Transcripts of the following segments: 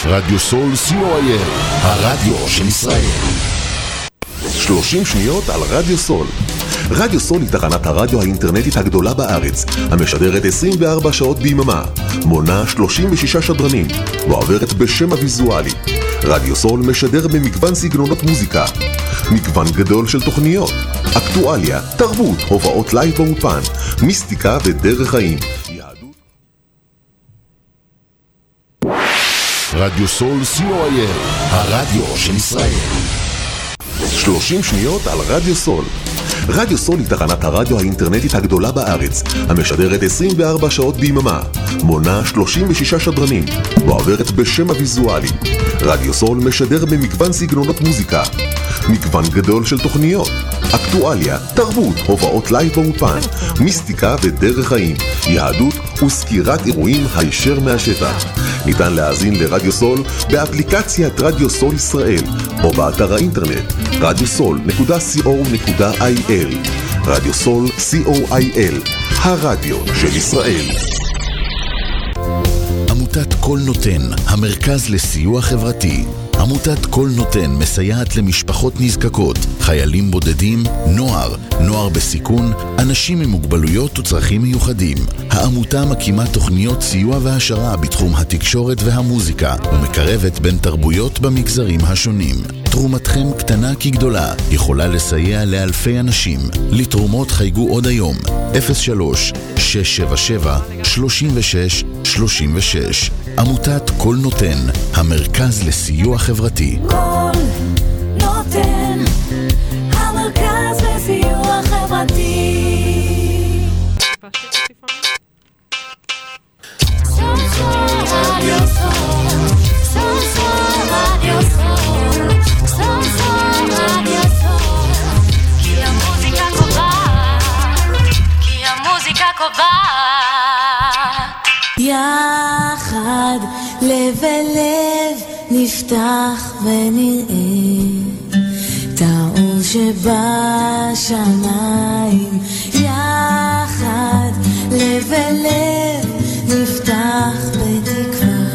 רדיו סול co.il, הרדיו של ישראל. 30 שניות על רדיו סול. רדיו סול היא תחנת הרדיו האינטרנטית הגדולה בארץ, המשדרת 24 שעות ביממה, מונה 36 שדרנים, ועוברת בשם הוויזואלי. רדיו סול משדר במגוון סגנונות מוזיקה, מגוון גדול של תוכניות, אקטואליה, תרבות, הופעות לייב באופן, מיסטיקה ודרך חיים. רדיו סול co.il, הרדיו של ישראל. 30 שניות על רדיו סול. רדיו סול היא תחנת הרדיו האינטרנטית הגדולה בארץ, המשדרת 24 שעות ביממה, מונה 36 שדרנים, ועוברת בשם הוויזואלי. רדיו סול משדר במגוון סגנונות מוזיקה, מגוון גדול של תוכניות, אקטואליה, תרבות, הופעות לייב באופן, מיסטיקה ודרך חיים, יהדות וסקירת אירועים הישר מהשטח. ניתן להאזין לרדיו סול באפליקציית רדיו סול ישראל או באתר האינטרנט radiosol.co.il. רדיו סול co.il, הרדיו של ישראל. עמותת כל נותן, המרכז לסיוע חברתי. עמותת כל נותן מסייעת למשפחות נזקקות, חיילים בודדים, נוער בסיכון, אנשים עם מוגבלויות וצרכים מיוחדים. העמותה מקימה תוכניות סיוע והשרה בתחום התקשורת והמוזיקה, ומקרבת בין תרבויות במגזרים השונים. תרומתכם קטנה כגדולה, יכולה לסייע לאלפי אנשים. לתרומות חייגו עוד היום, 03-677-3636. עמותת כל נותן, המרכז לסיוע חברתי. כל נותן, המרכז לסיוע חברתי. סול סול רדיו סול, סול סול רדיו סול, סול סול רדיו סול, כי המוזיקה קובעת, כי המוזיקה קובעת. יחד לב אל לב נפתח ונראה את האור שבשמיים. יחד לב אל לב נפתח בתקווה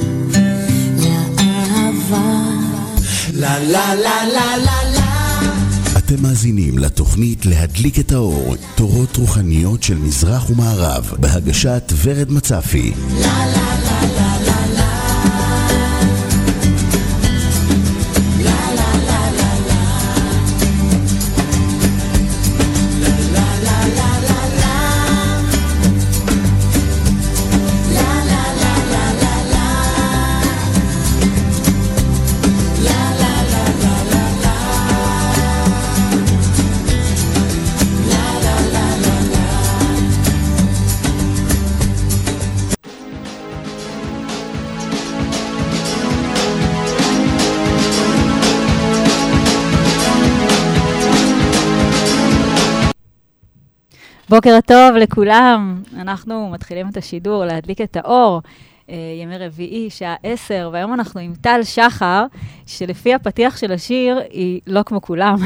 לאהבה. לה לה לה לה לה לה. אתם מאזינים לתוכנית להדליק את האור, תורות רוחניות של מזרח ומערב, בהגשת ורד מצפי. לה לה לה לה לה לה. בוקר טוב לכולם, אנחנו מתחילים את השידור להדליק את האור, ימי רביעי, שעה 10, והיום אנחנו עם טל שחר, שלפי הפתיח של השיר היא לא כמו כולם.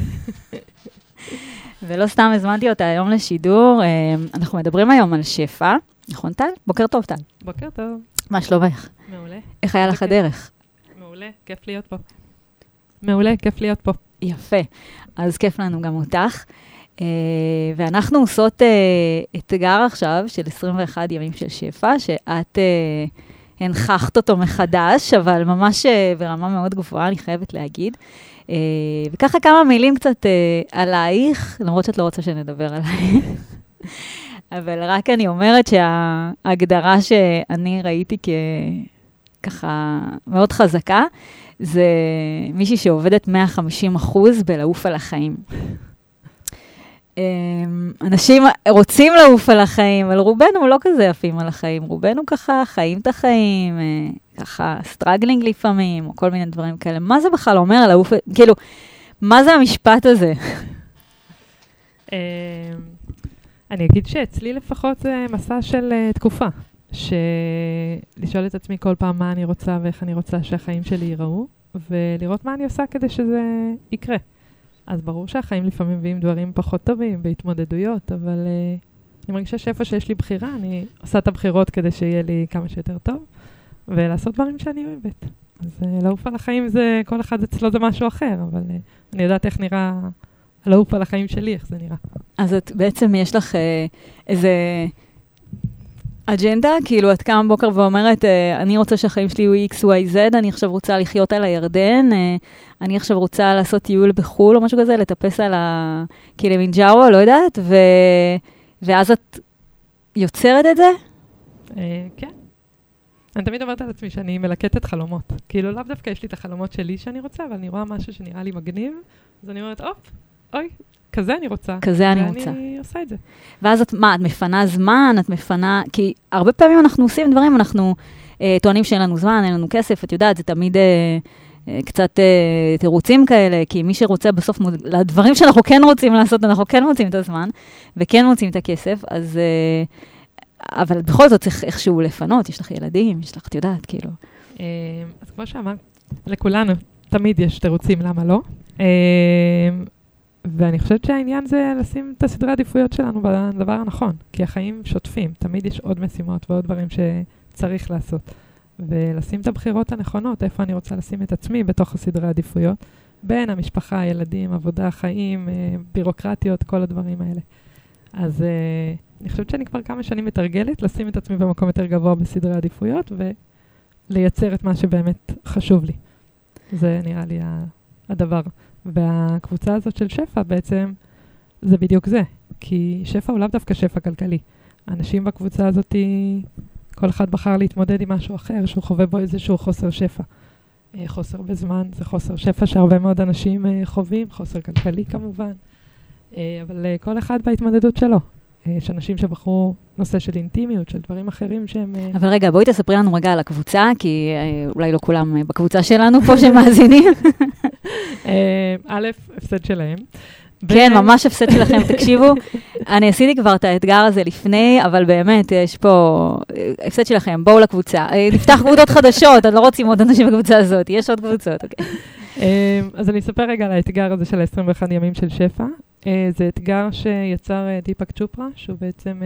ולא סתם הזמנתי אותה היום לשידור, אנחנו מדברים היום על שפע, נכון טל? בוקר טוב טל. בוקר טוב. מה שלומך? מעולה. איך היה לך הדרך? מעולה, כיף להיות פה. מעולה, כיף להיות פה. יפה, אז כיף לנו גם אותך. ואנחנו עושות אתגר עכשיו של 21 ימים של שפע, שאת הנחחת אותו מחדש, אבל ממש ברמה מאוד גבוהה, אני חייבת להגיד. וככה כמה מילים קצת עלייך, למרות שאת לא רוצה שנדבר עלייך. אבל רק אני אומרת שההגדרה שאני ראיתי ככה מאוד חזקה, זה מישהי שעובדת 150% בלעוף על החיים. אנשים רוצים לעוף על החיים, אבל רובנו לא כזה עפים על החיים, רובנו ככה חיים את החיים, ככה סטרגלינג לפעמים, או כל מיני דברים כאלה. מה זה בכלל אומר על לעוף, כאילו, מה זה המשפט הזה? אני אגיד שאצלי לפחות זה מסע של תקופה, לשאול את עצמי כל פעם מה אני רוצה ואיך אני רוצה שהחיים שלי ייראו, ולראות מה אני עושה כדי שזה יקרה. אז ברור שהחיים לפעמים מביאים דברים פחות טובים בהתמודדויות, אבל אני מרגישה שאיפה שיש לי בחירה, אני עושה את הבחירות כדי שיהיה לי כמה שיותר טוב, ולעשות דברים שאני אוהבת. אז לעוף על החיים זה, כל אחד אצלו זה משהו אחר, אבל אני יודעת איך נראה לעוף על החיים שלי, איך זה נראה. אז את בעצם יש לך איזה אג'נדה, כאילו את קמה בוקר ואומרת, אני רוצה שהחיים שלי יהיו X, Y, Z, אני עכשיו רוצה לחיות על הירדן, אני עכשיו רוצה לעשות טיול בחול או משהו כזה, לטפס על הקילימנג'ארו, לא יודעת, ואז את יוצרת את זה? כן. אני תמיד אומרת על עצמי שאני מלקטת חלומות. כאילו לאו דווקא יש לי את החלומות שלי שאני רוצה, אבל אני רואה משהו שנראה לי מגניב, אז אני אומרת, אוי, כזה אני רוצה. כזה אני רוצה. ואני עושה את זה. ואז את מפנה זמן, את מפנה, כי הרבה פעמים אנחנו עושים דברים, אנחנו טוענים שאין לנו זמן, אין לנו כסף, את יודעת, זה תמיד קצת תירוצים כאלה, כי מי שרוצה בסוף, לדברים שאנחנו כן רוצים לעשות, אנחנו כן מוצאים את הזמן, וכן מוצאים את הכסף, אז אבל בכל זאת צריך איכשהו לפנות, יש לך ילדים, יש לך, את יודעת, כאילו. אז כמו שאמרת, לכולנו תמיד יש תירוצים, למה לא? ואני חושבת שהעניין זה לשים את הסדרי העדיפויות שלנו בדבר הנכון, כי החיים שוטפים, תמיד יש עוד משימות ועוד דברים שצריך לעשות. ולשים את הבחירות הנכונות, איפה אני רוצה לשים את עצמי בתוך הסדרי העדיפויות, בין המשפחה, ילדים, עבודה, חיים, בירוקרטיות, כל הדברים האלה. אז אני חושבת שאני כבר כמה שנים מתרגלת, לשים את עצמי במקום יותר גבוה בסדרי העדיפויות, ולייצר את מה שבאמת חשוב לי. זה נראה לי הדבר. והקבוצה הזאת של שפע בעצם, זה בדיוק זה. כי שפע הוא לאו דווקא שפע כלכלי. האנשים בקבוצה הזאת, כל אחד בחר להתמודד עם משהו אחר, שהוא חווה בו איזשהו חוסר שפע. חוסר בזמן, זה חוסר שפע שהרבה מאוד אנשים חווים, חוסר כלכלי כמובן. אבל כל אחד בהתמודדות שלו. יש אנשים שבחרו נושא של אינטימיות, של דברים אחרים שהם... אבל רגע, בואי תספרי לנו רגע על הקבוצה, כי אולי לא כולם בקבוצה שלנו פה שמאזינים. א', הפסד שלהם. כן, ממש הפסד שלכם, תקשיבו. אני עשיתי כבר את האתגר הזה לפני, אבל באמת, יש פה הפסד שלכם, בואו לקבוצה. נפתח קבוצות חדשות, לא רוצים עוד אנשים בקבוצה הזאת, יש עוד קבוצות, אוקיי. אז אני אספר רגע על האתגר הזה של 21 ימים של שפע. זה אתגר שיצר דיפק צ'ופרה, שהוא בעצם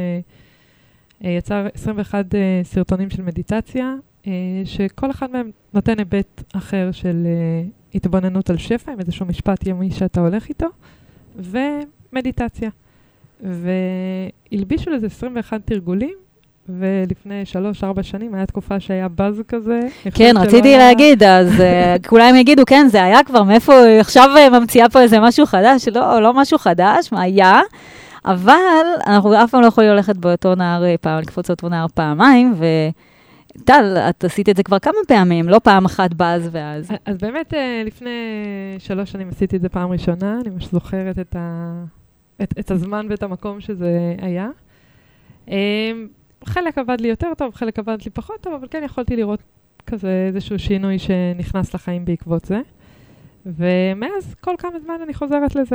יצר 21 סרטונים של מדיטציה, שכל אחד מהם נותן היבט אחר של התבוננות על שפע, עם איזשהו משפט יומי שאתה הולך איתו, ומדיטציה. והלבישו לזה 21 תרגולים, ולפני 3-4 שנים היה תקופה שהיה בז כזה. כן, רציתי להגיד, אז כולם יגידו, כן, זה היה כבר, מאיפה עכשיו ממציאה פה איזה משהו חדש? לא משהו חדש, מה היה? אבל אנחנו אף פעם לא יכולים ללכת באותו נער פעם, לקפוץ אותו נער פעמיים, וטל, את עשית את זה כבר כמה פעמים, לא פעם אחת בז ואז. אז באמת, לפני 3 שנים עשיתי את זה פעם ראשונה, אני ממש זוכרת את הזמן ואת המקום שזה היה. חלק עבד לי יותר טוב, חלק עבד לי פחות טוב, אבל כן יכולתי לראות כזה איזשהו שינוי שנכנס לחיים בעקבות זה. ומאז כל כמה זמן אני חוזרת לזה.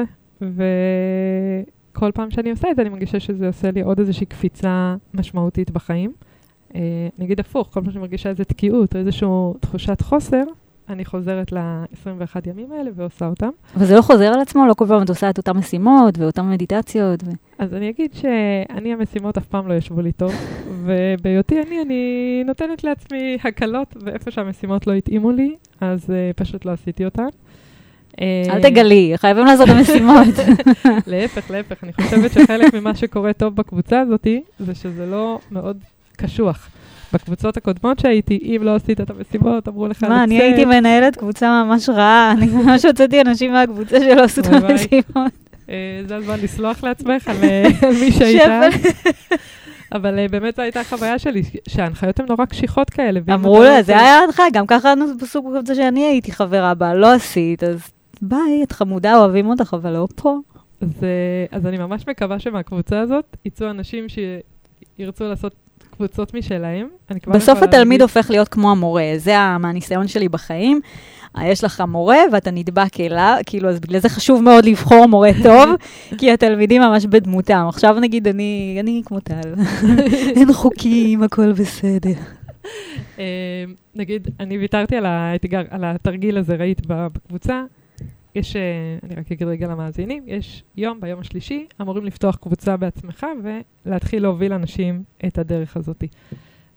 וכל פעם שאני עושה את זה, אני מרגישה שזה עושה לי עוד איזושהי קפיצה משמעותית בחיים. נגיד הפוך, כל פעם שאני מרגישה איזו תקיעות או איזושהי תחושת חוסר, אני חוזרת ל-21 ימים האלה ועושה אותם. אבל זה לא חוזר על עצמו? לא כל פעם את עושה את אותם משימות ואותם מדיטציות? אז אני אגיד שאני המשימות אף פעם לא ישבו לי טוב, ובהיותי אני נותנת לעצמי הקלות, ואיפה שהמשימות לא התאימו לי, אז פשוט לא עשיתי אותן. אל תגלי, חייבים לעשות את המשימות. להפך, אני חושבת שחלק ממה שקורה טוב בקבוצה הזאת, זה שזה לא מאוד קשוח. בקבוצות הקודמות שהייתי, אם לא עשית את המשימות, אמרו לך לצאת. מה, אני הייתי מנהלת קבוצה ממש רעה, אני ממש הוצאתי אנשים מהקבוצה שלא עשו את המשימות. זה הזמן לסלוח לעצמך על מי שהייתה. אבל באמת זו הייתה החוויה שלי, שההנחיות הן נורא קשיחות כאלה. אמרו לה, זה היה ההנחיה, גם ככה בסוג קבוצה שאני הייתי חברה בה, לא עשית, אז ביי, את חמודה, אוהבים אותך, אבל לא פה. אז אני ממש מקווה שמהקבוצה הזאת יצאו אנשים שירצו לעשות קבוצות משלהם. בסוף התלמיד הופך להיות כמו המורה, זה מהניסיון שלי בחיים. יש לך מורה ואתה נדבק אליו, כאילו, אז בגלל זה חשוב מאוד לבחור מורה טוב, כי התלמידים ממש בדמותם. עכשיו נגיד, אני כמו טל. אין חוקים, הכל בסדר. נגיד, אני ויתרתי על האתגר, על התרגיל הזה, ראית בקבוצה. יש, אני רק אגיד רגע למאזינים, יש ביום השלישי, אמורים לפתוח קבוצה בעצמך ולהתחיל להוביל אנשים את הדרך הזאת.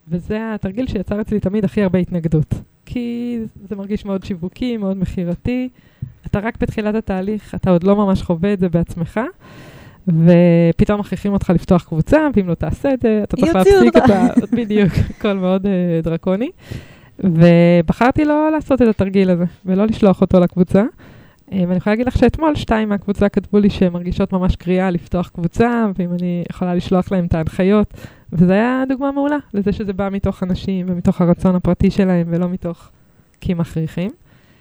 וזה התרגיל שיצר אצלי תמיד הכי הרבה התנגדות. כי זה מרגיש מאוד שיווקי, מאוד מחירתי. אתה רק בתחילת התהליך, אתה עוד לא ממש חווה את זה בעצמך, ופתאום מכריחים אותך לפתוח קבוצה, ואם לא תעשה את זה, אתה צריך להפסיק אותה. בדיוק, הכל מאוד דרקוני. ובחרתי לא לעשות את התרגיל הזה, ולא לשלוח אותו לקבוצה. ואני יכולה להגיד לך שאתמול 2 מהקבוצה כתבו לי שהן מרגישות ממש קריאה לפתוח קבוצה, ואם אני יכולה לשלוח להם את ההנחיות, וזה היה דוגמה מעולה לזה שזה בא מתוך אנשים ומתוך הרצון הפרטי שלהם, ולא מתוך כי מכריחים.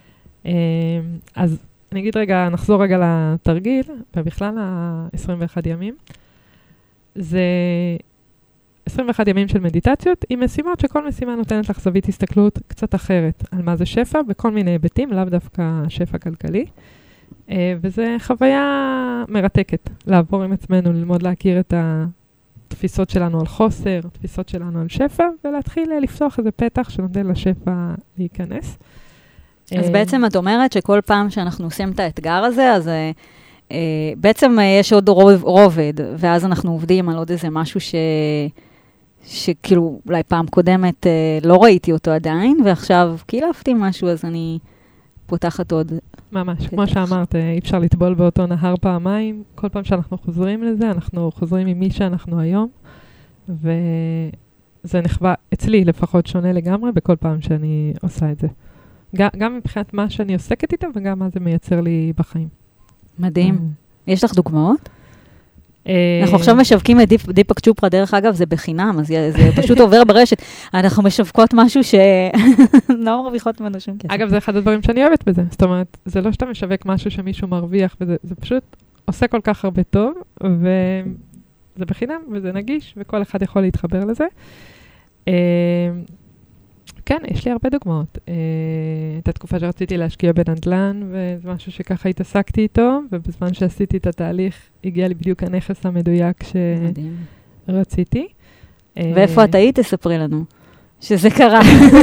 אז אני אגיד רגע, נחזור רגע לתרגיל, ובכלל ה-21 ימים. זה 21 ימים של מדיטציות, עם משימות שכל משימה נותנת לך זווית הסתכלות קצת אחרת על מה זה שפע, בכל מיני היבטים, לאו דווקא שפע כלכלי. וזה חוויה מרתקת, לעבור עם עצמנו, ללמוד להכיר את התפיסות שלנו על חוסר, תפיסות שלנו על שפע, ולהתחיל לפתוח איזה פתח שנותן לשפע להיכנס. אז בעצם את אומרת שכל פעם שאנחנו עושים את האתגר הזה, אז בעצם יש עוד רובד, ואז אנחנו עובדים על עוד איזה משהו שכאילו אולי פעם קודמת לא ראיתי אותו עדיין, ועכשיו קילפתי משהו, אז אני פותחת עוד. ממש, כמו שאמרת, אי אפשר לטבול באותו נהר פעמיים. כל פעם שאנחנו חוזרים לזה, אנחנו חוזרים עם מי שאנחנו היום, וזה נחווה אצלי לפחות שונה לגמרי בכל פעם שאני עושה את זה. גם מבחינת מה שאני עוסקת איתה, וגם מה זה מייצר לי בחיים. מדהים. יש לך דוגמאות? אנחנו עכשיו משווקים את דיפק צ'ופרה, דרך אגב, זה בחינם, אז זה פשוט עובר ברשת. אנחנו משווקות משהו שלא מרוויחות ממנו שום כסף. אגב, זה אחד הדברים שאני אוהבת בזה. זאת אומרת, זה לא שאתה משווק משהו שמישהו מרוויח, זה פשוט עושה כל כך הרבה טוב, וזה בחינם, וזה נגיש, וכל אחד יכול להתחבר לזה. כן, יש לי הרבה דוגמאות. את התקופה שרציתי להשקיע בנדל"ן, וזה משהו שככה התעסקתי איתו, ובזמן שעשיתי את התהליך, הגיע לי בדיוק הנכס המדויק שרציתי. ואיפה את היית? תספרי לנו. שזה קרה.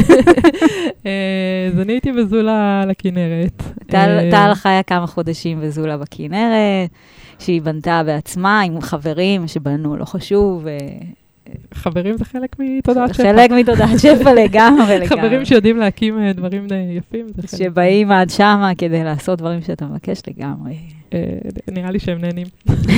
אז אני הייתי בזולה לכנרת. טל חיה כמה חודשים בזולה בכנרת, שהיא בנתה בעצמה עם חברים שבנו, לא חשוב, חברים זה חלק מתודעת שפע. חלק מתודעת שפע לגמרי. חברים שיודעים להקים דברים יפים. שבאים עד שמה כדי לעשות דברים שאתה מבקש לגמרי. נראה לי שהם נהנים.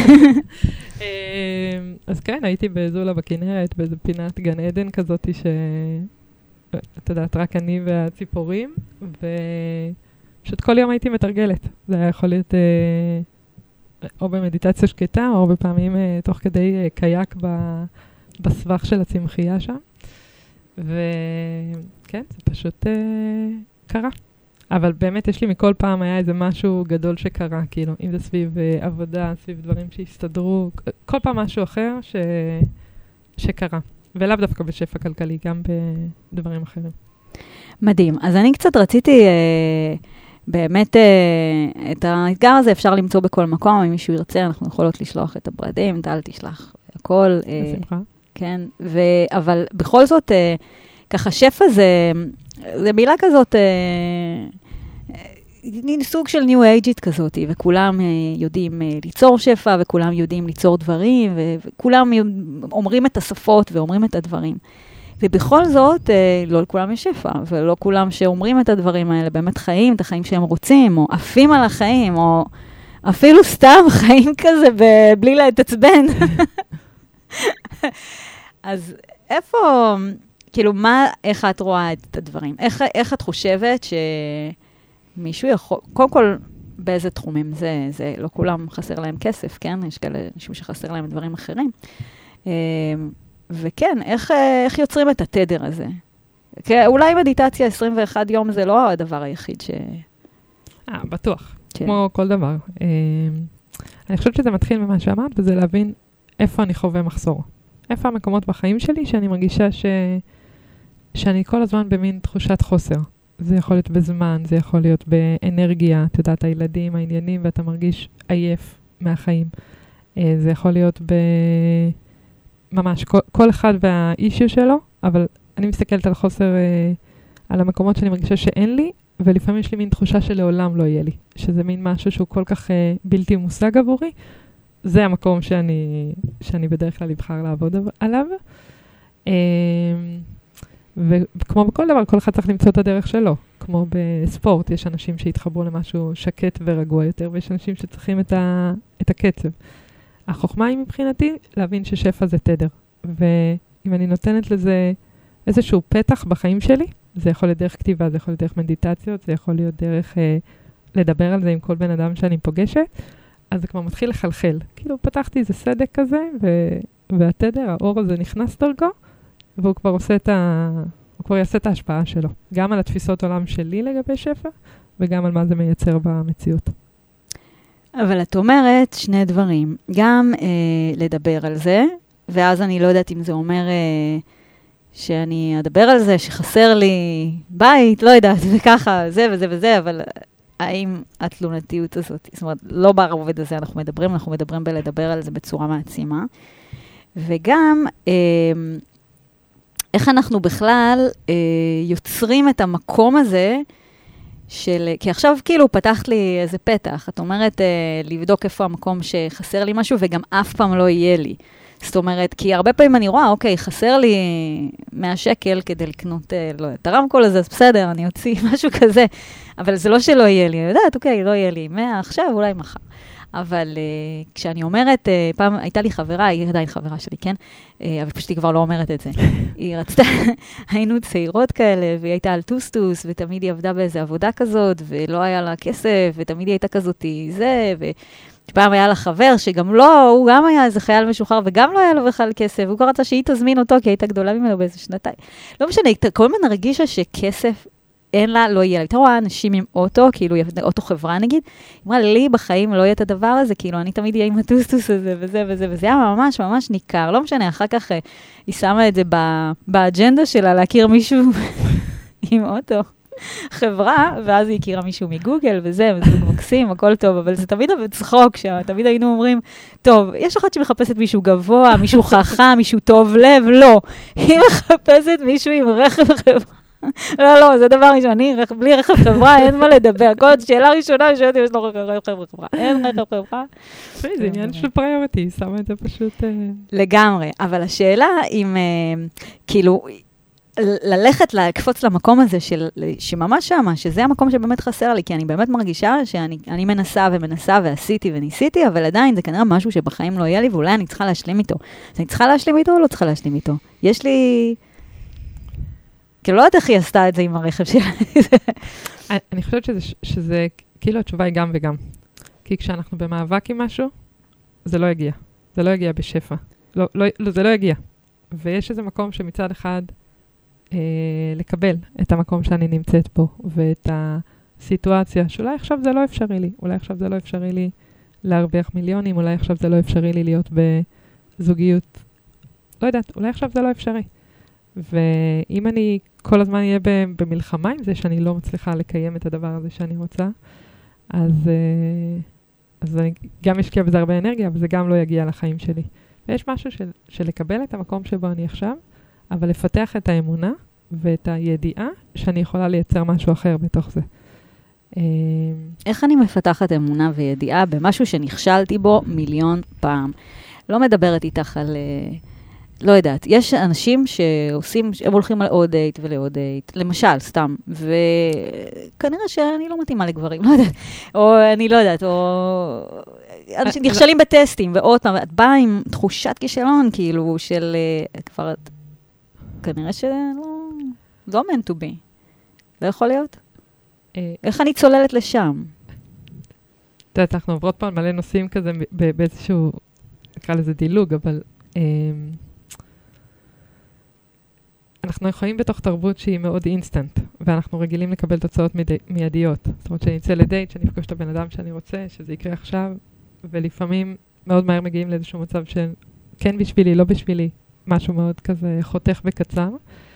אז כן, הייתי בזולה בכנרת, באיזו פינת גן עדן כזאת אתה יודעת, רק אני והציפורים, ופשוט כל יום הייתי מתרגלת. זה היה יכול להיות או במדיטציה שקטה, או בפעמים תוך כדי קייק בסבך של הצמחייה שם. וכן, זה פשוט קרה. אבל באמת יש לי מכל פעם היה איזה משהו גדול שקרה, כאילו, אם זה סביב עבודה, סביב דברים שהסתדרו, כל פעם משהו אחר שקרה. ולאו דווקא בשפע כלכלי, גם בדברים אחרים. מדהים. אז אני קצת רציתי, באמת, את האתגר הזה אפשר למצוא בכל מקום, אם מישהו ירצה, אנחנו יכולות לשלוח את הברדים, טל תשלח הכל. בשמחה. כן, אבל בכל זאת, ככה שפע זה מילה כזאת, סוג של ניו אייג'ית כזאת, וכולם יודעים ליצור שפע, וכולם יודעים ליצור דברים, וכולם אומרים את השפות ואומרים את הדברים. ובכל זאת, לא לכולם יש שפע, ולא כולם שאומרים את הדברים האלה באמת חיים, את החיים שהם רוצים, או עפים על החיים, או אפילו סתם חיים כזה בלי להתעצבן. אז איפה, כאילו, איך את רואה את הדברים? איך את חושבת שמישהו יכול, קודם כל, באיזה תחומים? זה לא כולם חסר להם כסף, כן? יש כאלה אנשים שחסר להם דברים אחרים. וכן, איך יוצרים את התדר הזה? אולי מדיטציה 21 יום זה לא הדבר היחיד בטוח. כמו כל דבר. אני חושבת שזה מתחיל ממה שאמרת, וזה להבין איפה אני חווה מחסור. איפה המקומות בחיים שלי שאני מרגישה שאני כל הזמן במין תחושת חוסר. זה יכול להיות בזמן, זה יכול להיות באנרגיה, את יודעת, הילדים, העניינים, ואתה מרגיש עייף מהחיים. זה יכול להיות ממש כל אחד והאישיו שלו, אבל אני מסתכלת על חוסר, על המקומות שאני מרגישה שאין לי, ולפעמים יש לי מין תחושה שלעולם לא יהיה לי. שזה מין משהו שהוא כל כך בלתי מושג עבורי. זה המקום שאני בדרך כלל אבחר לעבוד עליו. וכמו בכל דבר, כל אחד צריך למצוא את הדרך שלו. כמו בספורט, יש אנשים שהתחברו למשהו שקט ורגוע יותר, ויש אנשים שצריכים את הקצב. החוכמה היא מבחינתי להבין ששפע זה תדר. ואם אני נותנת לזה איזשהו פתח בחיים שלי, זה יכול להיות דרך כתיבה, זה יכול להיות דרך מדיטציות, זה יכול להיות דרך לדבר על זה עם כל בן אדם שאני פוגשת, אז זה כבר מתחיל לחלחל. כאילו פתחתי איזה סדק כזה, והתדר, האור הזה נכנס דרכו, והוא כבר הוא כבר יעשה את ההשפעה שלו. גם על התפיסות עולם שלי לגבי שפע, וגם על מה זה מייצר במציאות. אבל את אומרת שני דברים. גם לדבר על זה, ואז אני לא יודעת אם זה אומר שאני אדבר על זה, שחסר לי בית, לא יודעת, וככה, זה וזה וזה, אבל האם התלונתיות הזאת, זאת אומרת, לא ברובד הזה אנחנו מדברים בלדבר על זה בצורה מעצימה. וגם, איך אנחנו בכלל יוצרים את המקום הזה, כי עכשיו כאילו פתחת לי איזה פתח, את אומרת לבדוק איפה המקום שחסר לי משהו, וגם אף פעם לא יהיה לי. זאת אומרת, כי הרבה פעמים אני רואה, אוקיי, חסר לי 100 שקל כדי לקנות, לא, את הרמקול הזה, אז בסדר, אני אוציא משהו כזה, אבל זה לא שלא יהיה לי, אני יודעת, אוקיי, לא יהיה לי 100 עכשיו, אולי מחר. אבל כשאני אומרת, פעם הייתה לי חברה, היא עדיין חברה שלי, כן? אבל פשוט היא כבר לא אומרת את זה. היא רצתה, היינו צעירות כאלה, והיא הייתה על טוסטוס, ותמיד היא עבדה באיזו עבודה כזאת, ולא היה לה כסף, ותמיד היא הייתה כזאת זה, פעם היה לה חבר שגם לא, הוא גם היה איזה חייל משוחרר, וגם לא היה לו בכלל כסף, והוא כבר רצה שהיא תזמין אותו, כי הייתה גדולה ממנו באיזה שנתיים. לא משנה, כל הזמן הרגישה שכסף אין לה, לא יהיה לה. אתה רואה אנשים עם אוטו, כאילו אוטו חברה נגיד, היא אמרה, לי בחיים לא יהיה את הדבר הזה, כאילו אני תמיד אהיה עם הטוסטוס הזה וזה וזה, וזה היה ממש ממש ניכר. לא משנה, אחר כך היא שמה את זה באג'נדה שלה, להכיר מישהו עם אוטו. חברה, ואז היא הכירה מישהו מגוגל, וזה מקסים, הכל טוב, אבל זה תמיד צחוק, תמיד היינו אומרים, טוב, יש אחת שמחפשת מישהו גבוה, מישהו חכם, מישהו טוב לב, לא. היא מחפשת מישהו עם רכב חברה. לא, זה דבר ראשון, בלי רכב חברה, אין מה לדבר. כל שאלה ראשונה, שאלתי, יש לו רכב חברה. אין רכב חברה. זה עניין של פריוריטי, שמה את זה פשוט... לגמרי, אבל השאלה אם, כאילו, ללכת, לקפוץ למקום הזה שממש שמה, שזה המקום שבאמת חסר לי, כי אני באמת מרגישה שאני מנסה ומנסה ועשיתי וניסיתי, אבל עדיין זה כנראה משהו שבחיים לא יהיה לי, ואולי אני צריכה להשלים איתו. אז אני צריכה להשלים איתו או לא צריכה להשלים איתו? יש לי... כאילו לא יודעת איך היא עשתה את זה עם הרכב שלה. אני חושבת שזה, כאילו התשובה היא גם וגם. כי כשאנחנו במאבק עם משהו, זה לא יגיע. זה לא יגיע בשפע. זה לא יגיע. ויש איזה מקום שמצד אחד, לקבל את המקום שאני נמצאת בו, ואת הסיטואציה, שאולי עכשיו זה לא אפשרי לי, אולי עכשיו זה לא אפשרי לי להרוויח מיליונים, אולי עכשיו זה לא אפשרי לי להיות בזוגיות, לא יודעת, אולי עכשיו זה לא אפשרי. ואם אני כל הזמן אהיה במלחמה עם זה, שאני לא מצליחה לקיים את הדבר הזה שאני רוצה, אז אני גם אשקיע בזה הרבה אנרגיה, אבל זה גם לא יגיע לחיים שלי. ויש משהו של לקבל את המקום שבו אני עכשיו, אבל לפתח את האמונה ואת הידיעה שאני יכולה לייצר משהו אחר בתוך זה. איך אני מפתחת אמונה וידיעה במשהו שנכשלתי בו מיליון פעם? לא מדברת איתך על... לא יודעת, יש אנשים שעושים, הם הולכים על עוד דייט ולעוד דייט, למשל, סתם, וכנראה שאני לא מתאימה לגברים, לא יודעת, או אני לא יודעת, או אנשים נכשלים בטסטים, ועוד פעם, את באה עם תחושת כישלון, כאילו, של כבר, כנראה לא meant to be. לא יכול להיות? איך אני צוללת לשם? את יודעת, אנחנו עוברות פעם מלא נושאים כזה, באיזשהו, נקרא לזה דילוג, אבל... אנחנו חיים בתוך תרבות שהיא מאוד אינסטנט, ואנחנו רגילים לקבל תוצאות מיידיות. זאת אומרת, שאני אצא לדייט, שאני אפגוש את הבן אדם שאני רוצה, שזה יקרה עכשיו, ולפעמים מאוד מהר מגיעים לאיזשהו מצב של כן בשבילי, לא בשבילי, משהו מאוד כזה חותך וקצר.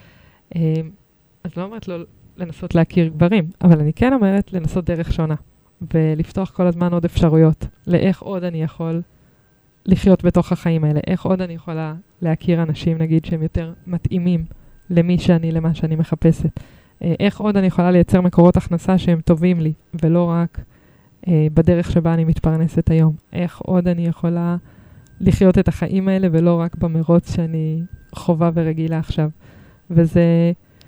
אז לא אומרת לא לנסות להכיר גברים, אבל אני כן אומרת לנסות דרך שונה, ולפתוח כל הזמן עוד אפשרויות, לאיך עוד אני יכול לחיות בתוך החיים האלה, איך עוד אני יכולה להכיר אנשים, נגיד, שהם יותר מתאימים למי שאני, למה שאני מחפשת. איך עוד אני יכולה לייצר מקורות הכנסה שהם טובים לי, ולא רק בדרך שבה אני מתפרנסת היום. איך עוד אני יכולה לחיות את החיים האלה, ולא רק במרוץ שאני חובה ורגילה עכשיו. וזה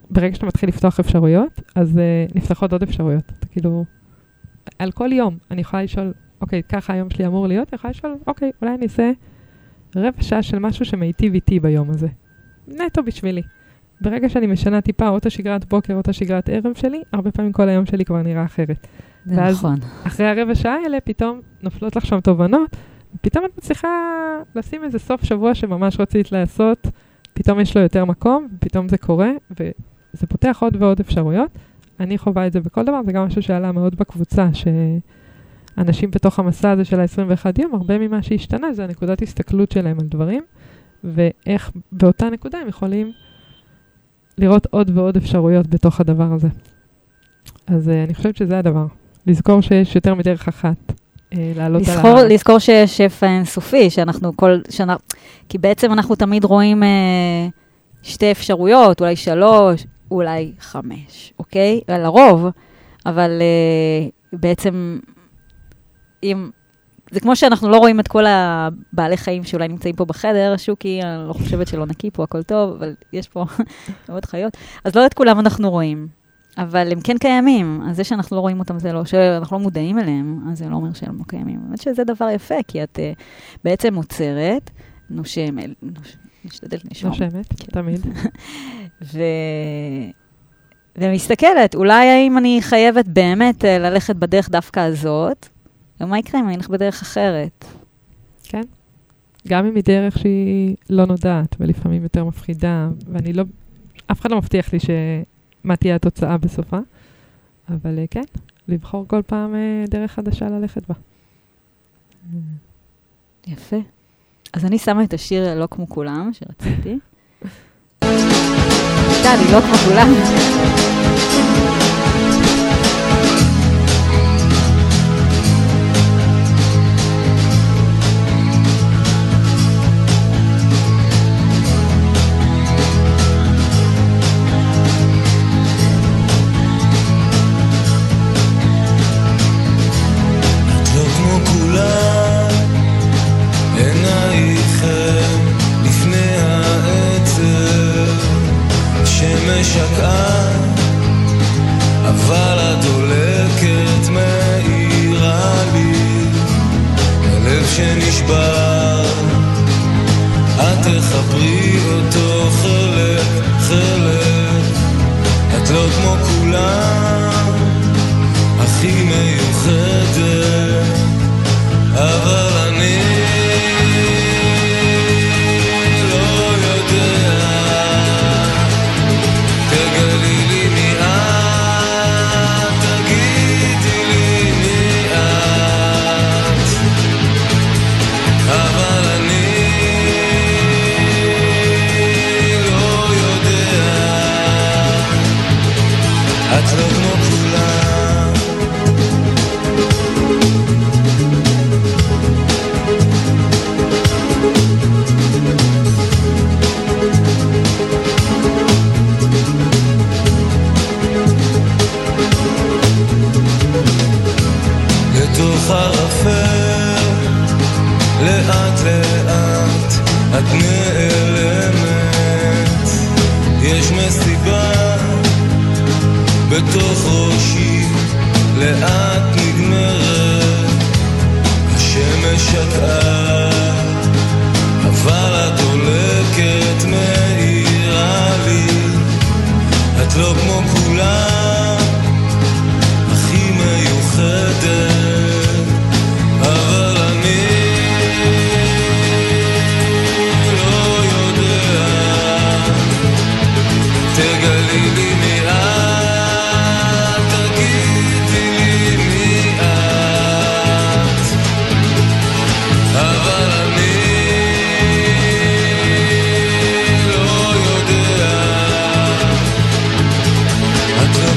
ברגע שאתה מתחיל לפתוח אפשרויות, אז נפתחות עוד אפשרויות. אתה כאילו, על כל יום אני יכולה לשאול, אוקיי, ככה היום שלי אמור להיות, אני יכולה לשאול, אוקיי, אולי אני אעשה רבע שעה של משהו שמיטיב איתי ביום הזה. נטו בשבילי. ברגע שאני משנה טיפה, או את השגרת בוקר, או את השגרת ערב שלי, הרבה פעמים כל היום שלי כבר נראה אחרת. זה נכון. אחרי הרבע שעה האלה, פתאום נופלות לך שם תובנות, פתאום את מצליחה לשים איזה סוף שבוע שממש רצית לעשות, פתאום יש לו יותר מקום, פתאום זה קורה, וזה פותח עוד ועוד אפשרויות. אני חווה את זה בכל דבר, זה גם משהו שעלה מאוד בקבוצה, שאנשים בתוך המסע הזה של ה-21 יום, הרבה ממה שהשתנה, זה הנקודת הסתכלות שלהם על דברים, ואיך באותה נקודה הם יכולים לראות עוד ועוד אפשרויות בתוך הדבר הזה. אז אני חושבת שזה הדבר. לזכור שיש יותר מדרך אחת. לעלות על ההר. לזכור שיש שפע אינסופי, שאנחנו כל שנה, כי בעצם אנחנו תמיד רואים שתי אפשרויות, אולי 3, אולי 5, אוקיי? לרוב, אבל בעצם, זה כמו שאנחנו לא רואים את כל הבעלי חיים שאולי נמצאים פה בחדר, שוקי, אני לא חושבת שלא נקי פה, הכל טוב, אבל יש פה מאוד חיות. אז לא את כולם אנחנו רואים, אבל הם כן קיימים. אז זה שאנחנו לא רואים אותם, זה לא, שאנחנו לא מודעים אליהם, אז זה לא אומר שהם לא קיימים. באמת שזה דבר יפה, כי את בעצם מוצרת, משתדלת נשום. נושמת, תמיד. ומסתכלת, אולי האם אני חייבת באמת ללכת בדרך דווקא הזאת, ומה יקרה אם אני אלך בדרך אחרת? כן. גם אם היא דרך שהיא לא נודעת, ולפעמים יותר מפחידה, ואני לא, אף אחד לא מבטיח לי מה תהיה התוצאה בסופה, אבל כן, לבחור כל פעם דרך חדשה ללכת בה. יפה. אז אני שמה את השיר לא כמו כולם, שרציתי. טלי, לא כמו כולם. אבל את דולקת מאירה לי הלב שנשבר, את תחברי אותו חלק חלק, את לא כמו כולם, הכי מיוחדת, אבל אני לאט לאט את נעלמת, יש מסיבה בתוך ראשי, לאט נגמרת, השמש שקעה, אבל את דולקת מאירה לי, את לא כמו כולם, הכי מיוחדת, אבל אני לא יודע, תגלי לי מי את, תגידי לי מי את, אבל אני לא יודע, את לא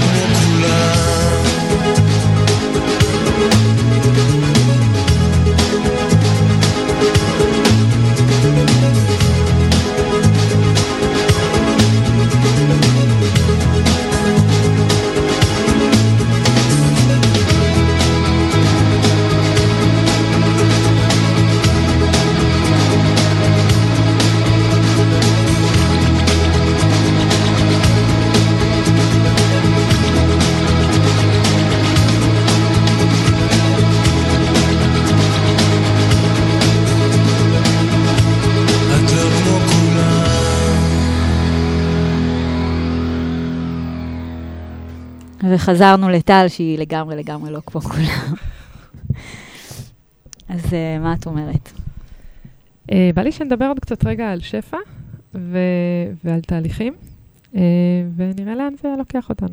וחזרנו לטל, שהיא לגמרי לא כמו כולם. אז מה את אומרת? בא לי שנדבר עוד קצת רגע על שפע ועל תהליכים, ונראה לאן זה לוקח אותנו.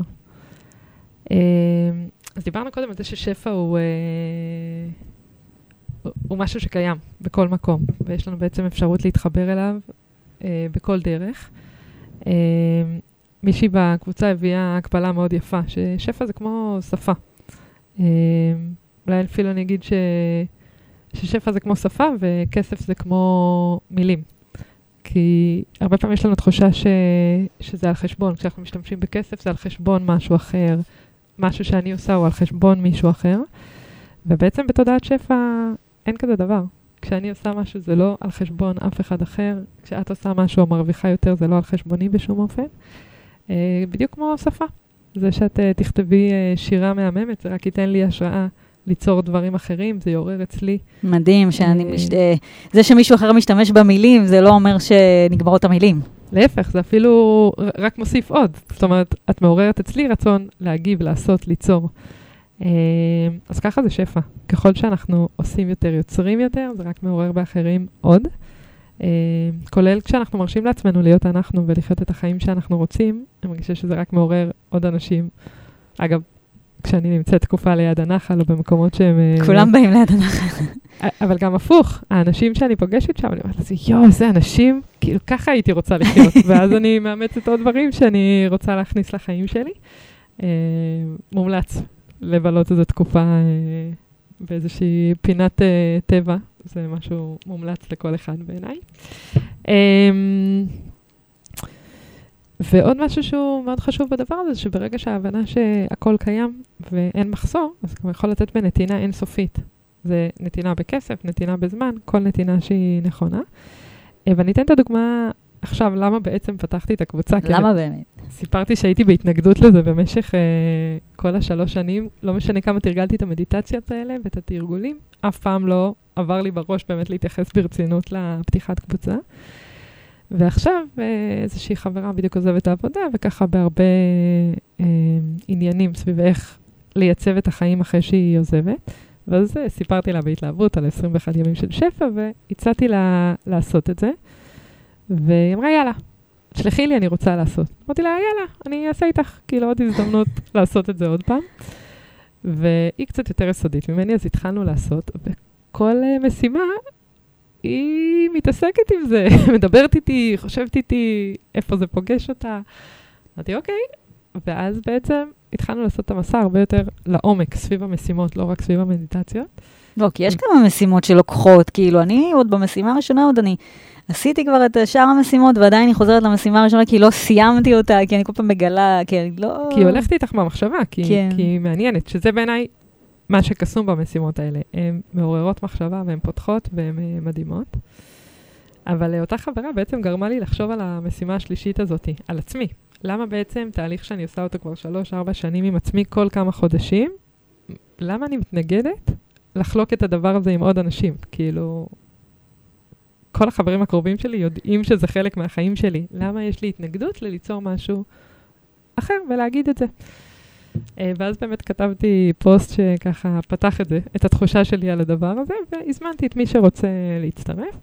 אז דיברנו קודם על זה ששפע הוא משהו שקיים בכל מקום, ויש לנו בעצם אפשרות להתחבר אליו בכל דרך. מישהי בקבוצה הביאה הקבלה מאוד יפה, ששפע זה כמו שפה. אולי אפילו אני אגיד ששפע זה כמו שפה, וכסף זה כמו מילים. כי הרבה פעמים יש לנו תחושה שזה על חשבון. כשאנחנו משתמשים בכסף זה על חשבון משהו אחר. משהו שאני עושה הוא על חשבון מישהו אחר. ובעצם בתודעת שפע אין כזה דבר. כשאני עושה משהו זה לא על חשבון אף אחד אחר. כשאת עושה משהו או מרוויחה יותר זה לא על חשבוני בשום אופן. בדיוק כמו שפה. זה שאת תכתבי שירה מהממת, זה רק ייתן לי השראה ליצור דברים אחרים, זה יעורר אצלי. מדהים, זה שמישהו אחר משתמש במילים, זה לא אומר שנגמרות המילים. להפך, זה אפילו רק מוסיף עוד. זאת אומרת, את מעוררת אצלי רצון להגיב, לעשות, ליצור. אז ככה זה שפע. ככל שאנחנו עושים יותר, יוצרים יותר, זה רק מעורר באחרים עוד. כולל כשאנחנו מרשים לעצמנו להיות אנחנו ולחיות את החיים שאנחנו רוצים, אני מרגישה שזה רק מעורר עוד אנשים. אגב, כשאני נמצאת תקופה ליד הנחל או במקומות שהם... כולם באים ליד הנחל. אבל גם הפוך, האנשים שאני פוגשת שם, אני אומרת לזה, איזה אנשים, כאילו ככה הייתי רוצה לחיות. ואז אני מאמצת עוד דברים שאני רוצה להכניס לחיים שלי. מומלץ לבלות איזו תקופה באיזושהי פינת טבע. זה משהו מומלץ לכל אחד בעיניי. ועוד משהו שהוא מאוד חשוב בדבר הזה, שברגע שההבנה שהכל קיים ואין מחסור, אז גם יכול לתת בנתינה אינסופית. זה נתינה בכסף, נתינה בזמן, כל נתינה שהיא נכונה. ואני אתן את הדוגמה עכשיו, למה בעצם פתחתי את הקבוצה. למה באמת? סיפרתי שהייתי בהתנגדות לזה במשך כל 3 שנים, לא משנה כמה תרגלתי את המדיטציות האלה ואת התרגולים, אף פעם לא עבר לי בראש באמת להתייחס ברצינות לפתיחת קבוצה. ועכשיו איזושהי חברה בדיוק עוזבת העבודה, וככה בהרבה עניינים סביב איך לייצב את החיים אחרי שהיא עוזבת. ואז סיפרתי לה בהתלהבות על 21 ימים של שפע, והצעתי לה לעשות את זה. והיא אמרה, יאללה, שלחי לי, אני רוצה לעשות. אמרתי לה, יאללה, אני אעשה איתך, כאילו עוד הזדמנות לעשות את זה עוד פעם. והיא קצת יותר יסודית ממני, אז התחלנו לעשות, וכל משימה, היא מתעסקת עם זה, מדברת איתי, חושבת איתי, איפה זה פוגש אותה. אמרתי, אוקיי. ואז בעצם התחלנו לעשות את המסע הרבה יותר לעומק, סביב המשימות, לא רק סביב המדיטציות. לא, כי יש כמה משימות שלוקחות, כאילו, אני עוד במשימה הראשונה, עוד אני עשיתי כבר את שאר המשימות, ועדיין אני חוזרת למשימה הראשונה, כי לא סיימתי אותה, כי אני כל פעם מגלה, כי אני לא... כי הולכת איתך במחשבה, כי היא מעניינת, שזה בעיניי מה שקסום במשימות האלה. הן מעוררות מחשבה, והן פותחות, והן מדהימות. אבל אותה חברה בעצם גרמה לי לחשוב על המשימה השלישית הזאת, על עצמי. למה בעצם תהליך שאני עושה אותו כבר 3-4 שנים עם עצמי כל כמה חודשים, למה אני מתנגדת לחלוק את הדבר הזה עם עוד אנשים? כאילו, כל החברים הקרובים שלי יודעים שזה חלק מהחיים שלי. למה יש לי התנגדות ליצור משהו אחר ולהגיד את זה? ואז באמת כתבתי פוסט שככה פתח את זה, את התחושה שלי על הדבר הזה, והזמנתי את מי שרוצה להצטרף.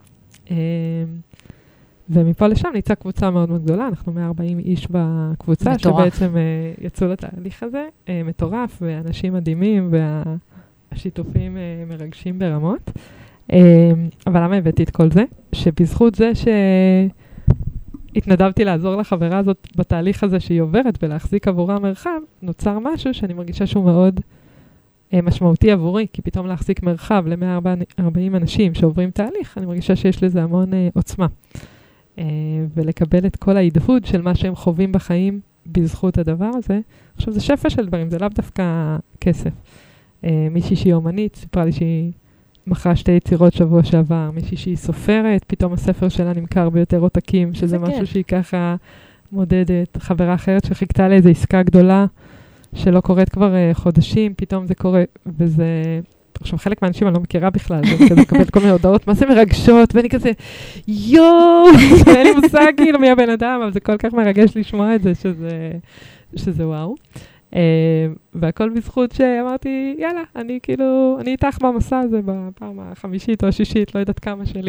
ומפה לשם ניצאה קבוצה מאוד מאוד גדולה, אנחנו 140 איש בקבוצה, מטורף. שבעצם יצאו לתהליך הזה, מטורף, ואנשים מדהימים, והשיתופים מרגשים ברמות. אבל למה הבאתי את כל זה? שבזכות זה שהתנדבתי לעזור לחברה הזאת בתהליך הזה שהיא עוברת, ולהחזיק עבורה מרחב, נוצר משהו שאני מרגישה שהוא מאוד משמעותי עבורי, כי פתאום להחזיק מרחב ל-140 אנשים שעוברים תהליך, אני מרגישה שיש לזה המון עוצמה. ולקבל את כל ההדהוד של מה שהם חווים בחיים בזכות הדבר הזה. עכשיו, זה שפע של דברים, זה לאו דווקא כסף. מישהי שהיא אומנית, סיפרה לי שהיא מכרה 2 יצירות שבוע שעבר, מישהי שהיא סופרת, פתאום הספר שלה נמכר ביותר עותקים, שזה משהו שהיא ככה מודדת. חברה אחרת שחיכתה לאיזו עסקה גדולה, שלא קורית כבר חודשים, פתאום זה קורה, וזה... עכשיו, חלק מהאנשים אני לא מכירה בכלל, ואני כזה מקבלת כל מיני הודעות, מה זה מרגשות, ואני כזה, יואו, אין לי מושג כאילו מי הבן אדם, אבל זה כל כך מרגש לשמוע את זה, שזה וואו. והכל בזכות שאמרתי, יאללה, אני כאילו, אני איתך במסע הזה בפעם החמישית או השישית, לא יודעת כמה שלי.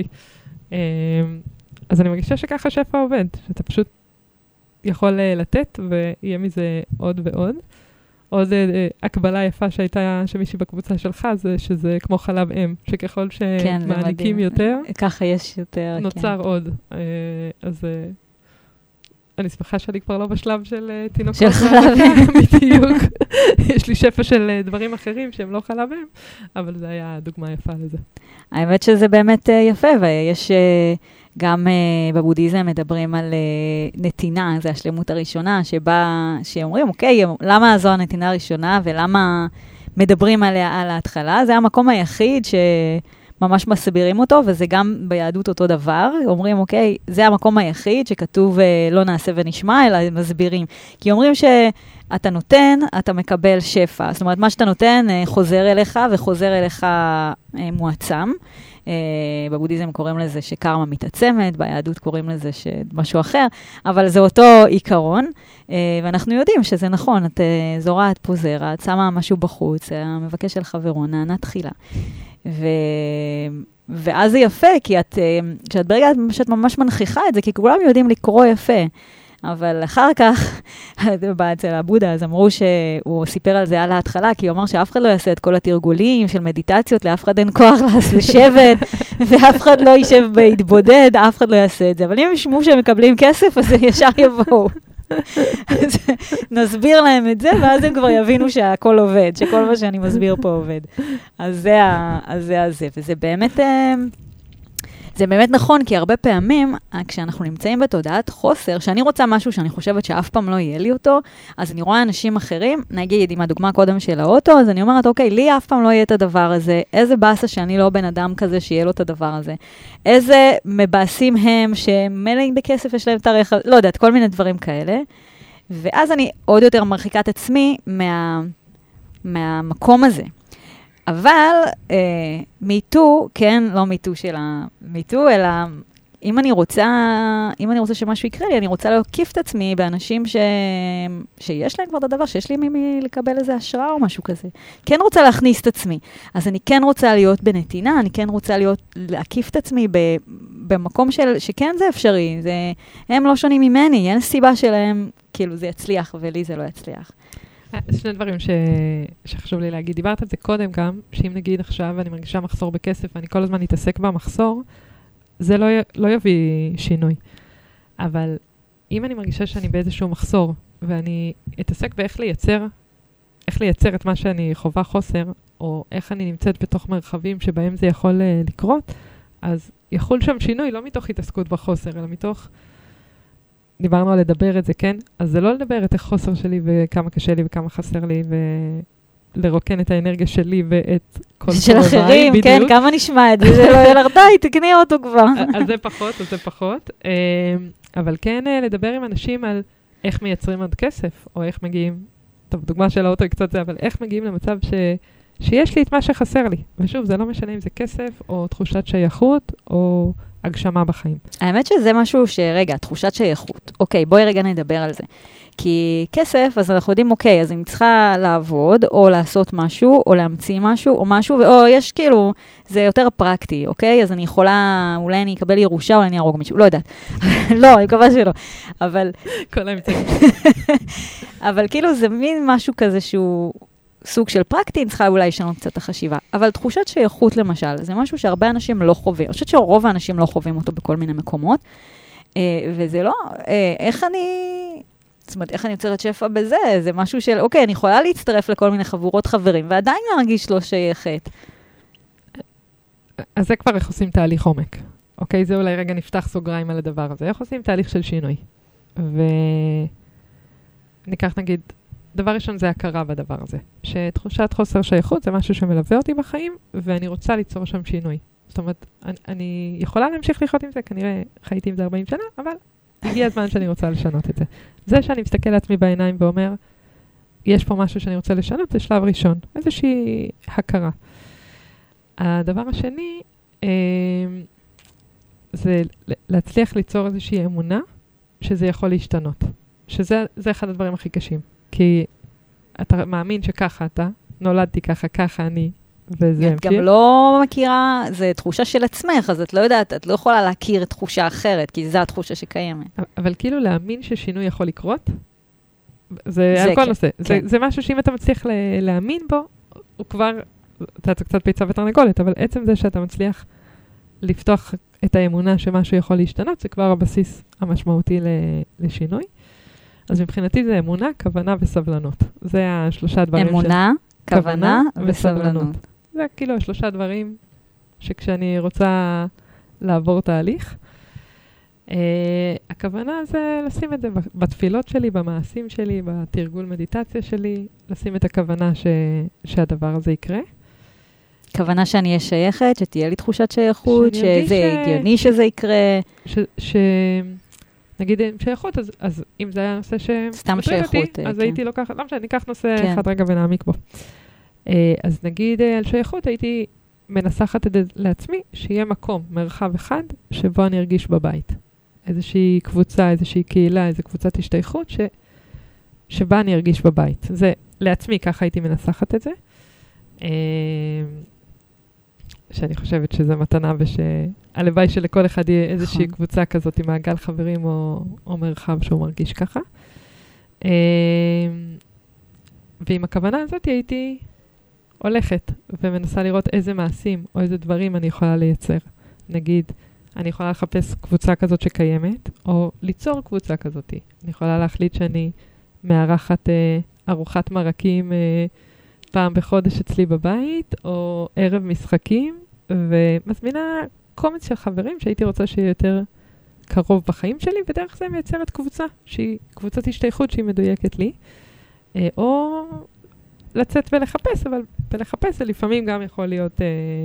אז אני מרגישה שככה שפע עובד, שאתה פשוט יכול לתת, ויהיה מזה עוד ועוד. עוד הקבלה יפה שהייתה, שמישהי בקבוצה שלך, זה שזה כמו חלב אם, שככל שמעניקים יותר, ככה יש יותר, נוצר עוד. אז אני שמחה שאני כבר לא בשלב של תינוקות. של חלב אם. בדיוק. יש לי שפע של דברים אחרים שהם לא חלב אם, אבל זה היה דוגמה יפה לזה. האמת שזה באמת יפה, ויש גם בבודהיזם מדברים על נתינה, זה השלמות הראשונה, שאומרים, אוקיי, למה זו הנתינה הראשונה, ולמה מדברים עליה על ההתחלה? זה המקום היחיד ממש מסבירים אותו, וזה גם ביהדות אותו דבר. אומרים, אוקיי, זה המקום היחיד שכתוב לא נעשה ונשמע, אלא מסבירים. כי אומרים שאתה נותן, אתה מקבל שפע. זאת אומרת, מה שאתה נותן חוזר אליך, וחוזר אליך מועצם. בבודהיזם קוראים לזה שקרמה מתעצמת, ביהדות קוראים לזה משהו אחר, אבל זה אותו עיקרון, ואנחנו יודעים שזה נכון, את זורעת פה זרע, את שמה משהו בחוץ, המבקש של חברו, נענה תחילה. ואז זה יפה, כי כשאת ברגע שאת ממש מנכיחה את זה, כי כולם יודעים לקרוא יפה, אבל אחר כך, אצל הבודה, אז אמרו שהוא סיפר על זה על ההתחלה, כי הוא אמר שאף אחד לא יעשה את כל התרגולים של מדיטציות, לאף אחד אין כוח לשבת, ואף אחד לא יישב בהתבודד, אף אחד לא יעשה את זה. אבל אם הם ישמעו שהם מקבלים כסף, אז ישר יבואו. אז נסביר להם את זה, ואז הם כבר יבינו שהכל עובד, שכל מה שאני מסביר פה עובד. אז זה, וזה באמת... זה באמת נכון, כי הרבה פעמים, כשאנחנו נמצאים בתודעת חוסר, שאני רוצה משהו שאני חושבת שאף פעם לא יהיה לי אותו, אז אני רואה אנשים אחרים, נגיד עם הדוגמה קודם של האוטו, אז אני אומרת, אוקיי, לי אף פעם לא יהיה את הדבר הזה, איזה באסה שאני לא בן אדם כזה שיהיה לו את הדבר הזה, איזה מבאסים הם שמלאים בכסף יש להם את הרכב, לא יודעת, כל מיני דברים כאלה, ואז אני עוד יותר מרחיקה את עצמי מהמקום הזה. אבל מיטו, כן, לא מיטו של המיטו, אלא אם אני רוצה שמשהו יקרה לי, אני רוצה להקיף את עצמי באנשים שיש להם כבר את הדבר, שיש לי ממי לקבל איזה השראה או משהו כזה. כן רוצה להכניס את עצמי. אז אני כן רוצה להיות בנתינה, אני כן רוצה להקיף את עצמי במקום שכן זה אפשרי. הם לא שונים ממני, אין סיבה שלהם, כאילו זה יצליח ולי זה לא יצליח. שני דברים שחשוב לי להגיד. דיברת על זה קודם גם, שאם נגיד עכשיו אני מרגישה מחסור בכסף, אני כל הזמן אתעסק במחסור, זה לא יביא שינוי. אבל אם אני מרגישה שאני באיזשהו מחסור, ואני אתעסק באיך לייצר את מה שאני חובה חוסר, או איך אני נמצאת בתוך מרחבים שבהם זה יכול לקרות, אז יחול שם שינוי, לא מתוך התעסקות בחוסר, אלא מתוך... דיברנו על לדבר את זה, כן? אז זה לא לדבר את החוסר שלי וכמה קשה לי וכמה חסר לי, ולרוקן את האנרגיה שלי ואת כל של אחרים, בדיוק. כן, כמה נשמע את זה, זה לא יהיה לך די, תקני אותו כבר. אז זה פחות. אבל כן, לדבר עם אנשים על איך מייצרים עוד כסף, או איך מגיעים, טוב, דוגמה של האוטו היא קצת זה, אבל איך מגיעים למצב שיש לי את מה שחסר לי. ושוב, זה לא משנה אם זה כסף, או תחושת שייכות, או... הגשמה בחיים. האמת שזה משהו שרגע, תחושת שייכות. אוקיי, בואי רגע נדבר על זה. כי כסף, אז אנחנו יודעים, אוקיי, אז אני צריכה לעבוד, או לעשות משהו, או להמציא משהו, או משהו, או יש כאילו, זה יותר פרקטי, אוקיי? אז אני יכולה, אולי אני אקבל ירושה, אולי אני ארוג מישהו, לא יודעת. לא, אני מקווה שלא. אבל... כל האמצעים. אבל כאילו זה מין משהו כזה שהוא... סוג של פרקטי, צריכה אולי לשנות קצת החשיבה. אבל תחושת שייכות למשל, זה משהו שהרבה אנשים לא חווים. אני חושבת שרוב האנשים לא חווים אותו בכל מיני מקומות. וזה לא, איך אני יוצרת שפע בזה? זה משהו של, אוקיי, אני יכולה להצטרף לכל מיני חבורות חברים, ועדיין להרגיש לא שייכת. אז זה כבר איך עושים תהליך עומק. אוקיי, זה אולי רגע נפתח סוגריים על הדבר הזה. איך עושים תהליך של שינוי? וניקח נגיד, דבר ראשון זה הכרה בדבר הזה, שתחושת חוסר שייכות זה משהו שמלווה אותי בחיים, ואני רוצה ליצור שם שינוי. זאת אומרת, אני יכולה להמשיך לחיות עם זה, כנראה חייתי עם זה 40 שנה, אבל הגיע הזמן שאני רוצה לשנות את זה. זה שאני מסתכל לעצמי בעיניים ואומר, יש פה משהו שאני רוצה לשנות, זה שלב ראשון, איזושהי הכרה. הדבר השני, זה להצליח ליצור איזושהי אמונה, שזה יכול להשתנות. שזה אחד הדברים הכי קשים. כי אתה מאמין שככה אתה, נולדתי ככה, ככה אני, וזה את גם לא מכירה, זה תחושה של עצמך, אז את לא יודעת, את לא יכולה להכיר תחושה אחרת, כי זו התחושה שקיימת. אבל כאילו להאמין ששינוי יכול לקרות, זה על כל נושא. זה משהו שאם אתה מצליח להאמין בו, הוא כבר, אתה קצת ביצה ותרנגולת, אבל עצם זה שאתה מצליח לפתוח את האמונה שמשהו יכול להשתנות, זה כבר הבסיס המשמעותי לשינוי. אז מבחינתי זה אמונה, כוונה וסבלנות. זה השלושה דברים. אמונה, כוונה וסבלנות. זה כאילו השלושה דברים שכשאני רוצה לעבור תהליך, הכוונה זה לשים את זה בתפילות שלי, במעשים שלי, בתרגול מדיטציה שלי, לשים את הכוונה שהדבר הזה יקרה. כוונה שאני אהיה שייכת, שתהיה לי תחושת שייכות, שזה הגיוני שזה יקרה. נגיד שייכות, אז אם זה היה נושא סתם שייכות. אז הייתי לוקחת, למה שאני אקח נושא אחד רגע ונעמיק בו. אז נגיד על שייכות, הייתי מנסחת את זה לעצמי, שיהיה מקום, מרחב אחד, שבו אני ארגיש בבית. איזושהי קבוצה, איזושהי קהילה, איזו קבוצת השתייכות, שבה אני ארגיש בבית. זה לעצמי, ככה הייתי מנסחת את זה. שאני חושבת שזה מתנה, ושהלוואי שלכל אחד יהיה איזושהי קבוצה כזאת, עם מעגל חברים או מרחב שהוא מרגיש ככה. ועם הכוונה הזאת הייתי הולכת ומנסה לראות איזה מעשים או איזה דברים אני יכולה לייצר. נגיד, אני יכולה לחפש קבוצה כזאת שקיימת, או ליצור קבוצה כזאת. אני יכולה להחליט שאני מארחת ארוחת מרקים פעם בחודש אצלי בבית, או ערב משחקים, ומזמינה קומץ של חברים שהייתי רוצה שיהיה יותר קרוב בחיים שלי, ודרך זה מייצרת קבוצה, שהיא קבוצת השתייכות שהיא מדויקת לי, או לצאת ולחפש, אבל בלחפש זה לפעמים גם יכול להיות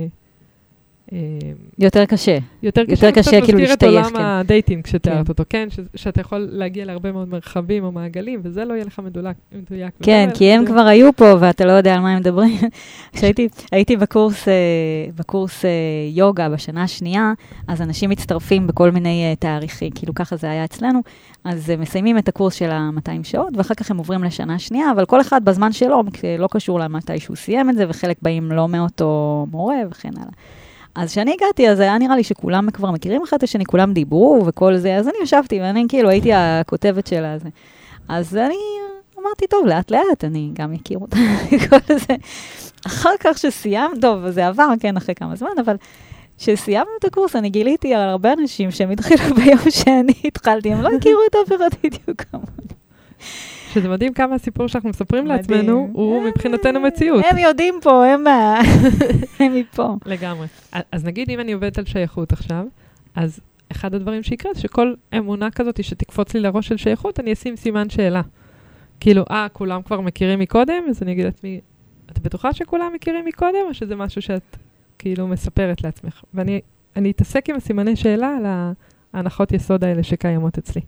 יותר קשה. יותר קשה כאילו להשתייך. את עולם הדייטינג שתיארת אותו, כן? שאתה יכול להגיע להרבה מאוד מרחבים או מעגלים, וזה לא יהיה לך מדויק. כן, כי הם כבר היו פה, ואתה לא יודע על מה הם מדברים. כשהייתי בקורס יוגה בשנה השנייה, אז אנשים מצטרפים בכל מיני תאריכים, כאילו ככה זה היה אצלנו, אז מסיימים את הקורס של 200 שעות, ואחר כך הם עוברים לשנה השנייה, אבל כל אחד בזמן שלו, לא קשור למתי שהוא סיים את זה, וחלק באים לא מאותו מורה וכן הלאה. אז כשאני הגעתי, אז היה נראה לי שכולם כבר מכירים אחת השני, כולם דיברו וכל זה, אז אני ישבתי, ואני כאילו הייתי הכותבת של הזה. אז אני אמרתי, טוב, לאט לאט, אני גם אכיר אותה, כל זה. אחר כך שסיימת, טוב, זה עבר, כן, אחרי כמה זמן, אבל כשסיימנו את הקורס, אני גיליתי על הרבה אנשים שהם התחילו ביום שאני התחלתי, הם לא הכירו את אף אחד בדיוק כמוני. שזה מדהים כמה הסיפור שאנחנו מספרים לעצמנו, הוא מבחינתנו מציאות. הם יודעים פה, הם מפה. לגמרי. אז נגיד, אם אני עובדת על שייכות עכשיו, אז אחד הדברים שיקרה, זה שכל אמונה כזאת שתקפוץ לי לראש של שייכות, אני אשים סימן שאלה. כאילו, כולם כבר מכירים מקודם, אז אני אגיד לעצמי, את בטוחה שכולם מכירים מקודם, או שזה משהו שאת כאילו מספרת לעצמך? ואני אתעסק עם הסימני שאלה על ההנחות יסוד האלה שקיימות אצלי.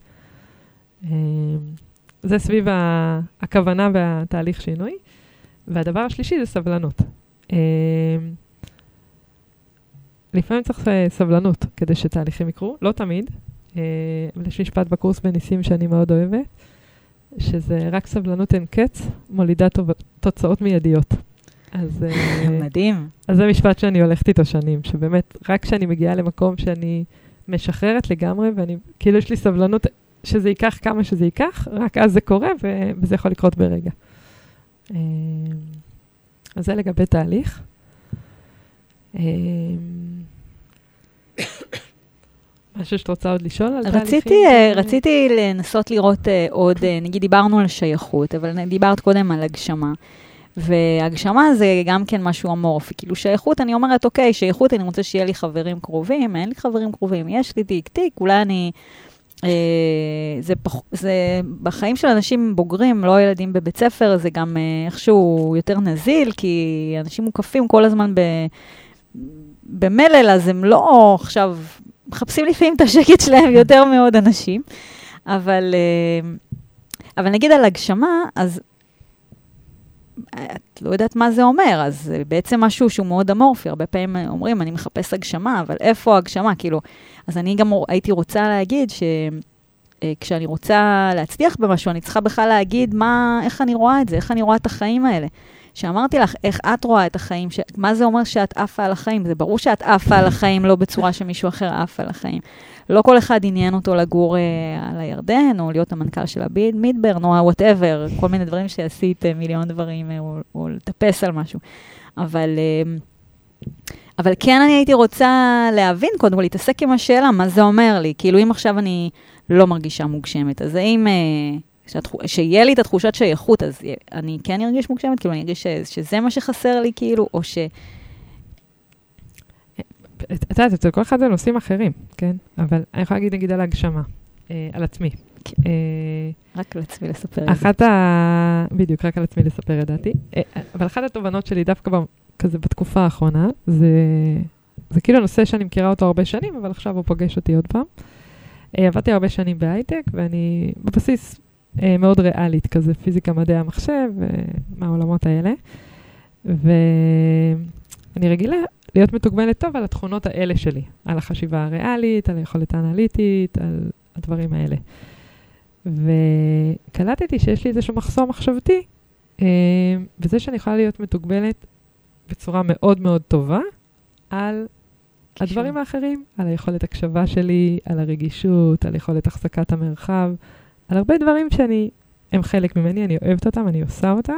זה סביב הכוונה והתהליך שינוי. והדבר השלישי זה סבלנות. לפעמים צריך סבלנות כדי שתהליכים יקרו, לא תמיד. אבל יש משפט בקורס בניסים שאני מאוד אוהבת, שזה רק סבלנות אין קץ, מולידה תוצאות מיידיות. אז, מדהים. אז זה משפט שאני הולכת איתו שנים, שבאמת רק כשאני מגיעה למקום שאני משחררת לגמרי, ואני, כאילו יש לי סבלנות שזה ייקח כמה שזה ייקח, רק אז זה קורה, וזה יכול לקרות ברגע. אז זה לגבי תהליך. משהו שאת רוצה עוד לשאול על תהליכים? רציתי לנסות לראות עוד, נגיד דיברנו על שייכות, אבל דיברת קודם על הגשמה. והגשמה זה גם כן משהו אמורפי. כאילו שייכות, אני אומרת, אוקיי, שייכות, אני רוצה שיהיה לי חברים קרובים, אין לי חברים קרובים, יש לי תיק, אולי אני... זה בחיים של אנשים בוגרים, לא ילדים בבית ספר, זה גם איכשהו יותר נזיל, כי אנשים מוקפים כל הזמן במלל, אז הם לא עכשיו מחפשים לפעמים את השקט שלהם יותר מאוד אנשים. אבל נגיד על הגשמה, אז את לא יודעת מה זה אומר, אז זה בעצם משהו שהוא מאוד אמורפי. הרבה פעמים אומרים, אני מחפש הגשמה, אבל איפה הגשמה? כאילו, אז אני גם הייתי רוצה להגיד כשאני רוצה להצליח במשהו, אני צריכה בכלל להגיד איך אני רואה את זה, איך אני רואה את החיים האלה. שאמרתי לך, איך את רואה את החיים, מה זה אומר שאת עפה על החיים? זה ברור שאת עפה על החיים, לא בצורה שמישהו אחר עפה על החיים. לא כל אחד עניין אותו לגור על הירדן, או להיות המנכ"ל של מידברן, או whatever, כל מיני דברים שעשית, מיליון דברים, או לטפס על משהו. אבל כן אני הייתי רוצה להבין, קודם כל, להתעסק עם השאלה, מה זה אומר לי? כאילו, אם עכשיו אני לא מרגישה מוגשמת, אז האם שיהיה לי את התחושת שייכות, אז אני כן ארגיש מוגשמת? כאילו, אני ארגיש שזה מה שחסר לי, כאילו, או ש... את יודעת, אצל כל אחד זה נושאים אחרים, כן? אבל אני יכולה להגיד, נגיד, על ההגשמה, על עצמי. רק על עצמי לספר את זה. בדיוק, רק על עצמי לספר את דעתי. אבל אחת התובנות שלי דווקא כזה בתקופה האחרונה, זה כאילו נושא שאני מכירה אותו הרבה שנים, אבל עכשיו הוא פוגש אותי עוד פעם. עבדתי הרבה שנים בהייטק, ואני בבסיס מאוד ריאלית, כזה פיזיקה, מדעי המחשב, מהעולמות האלה. ואני רגילה להיות מתוגמלת טוב על התכונות האלה שלי, על החשיבה הריאלית, על היכולת האנליטית, על הדברים האלה. וקלטתי שיש לי איזשהו מחסום מחשבתי, וזה שאני יכולה להיות מתוגמלת בצורה מאוד מאוד טובה, על הדברים האחרים, על היכולת הקשבה שלי, על הרגישות, על יכולת החזקת המרחב, על הרבה דברים הם חלק ממני, אני אוהבת אותם, אני עושה אותם,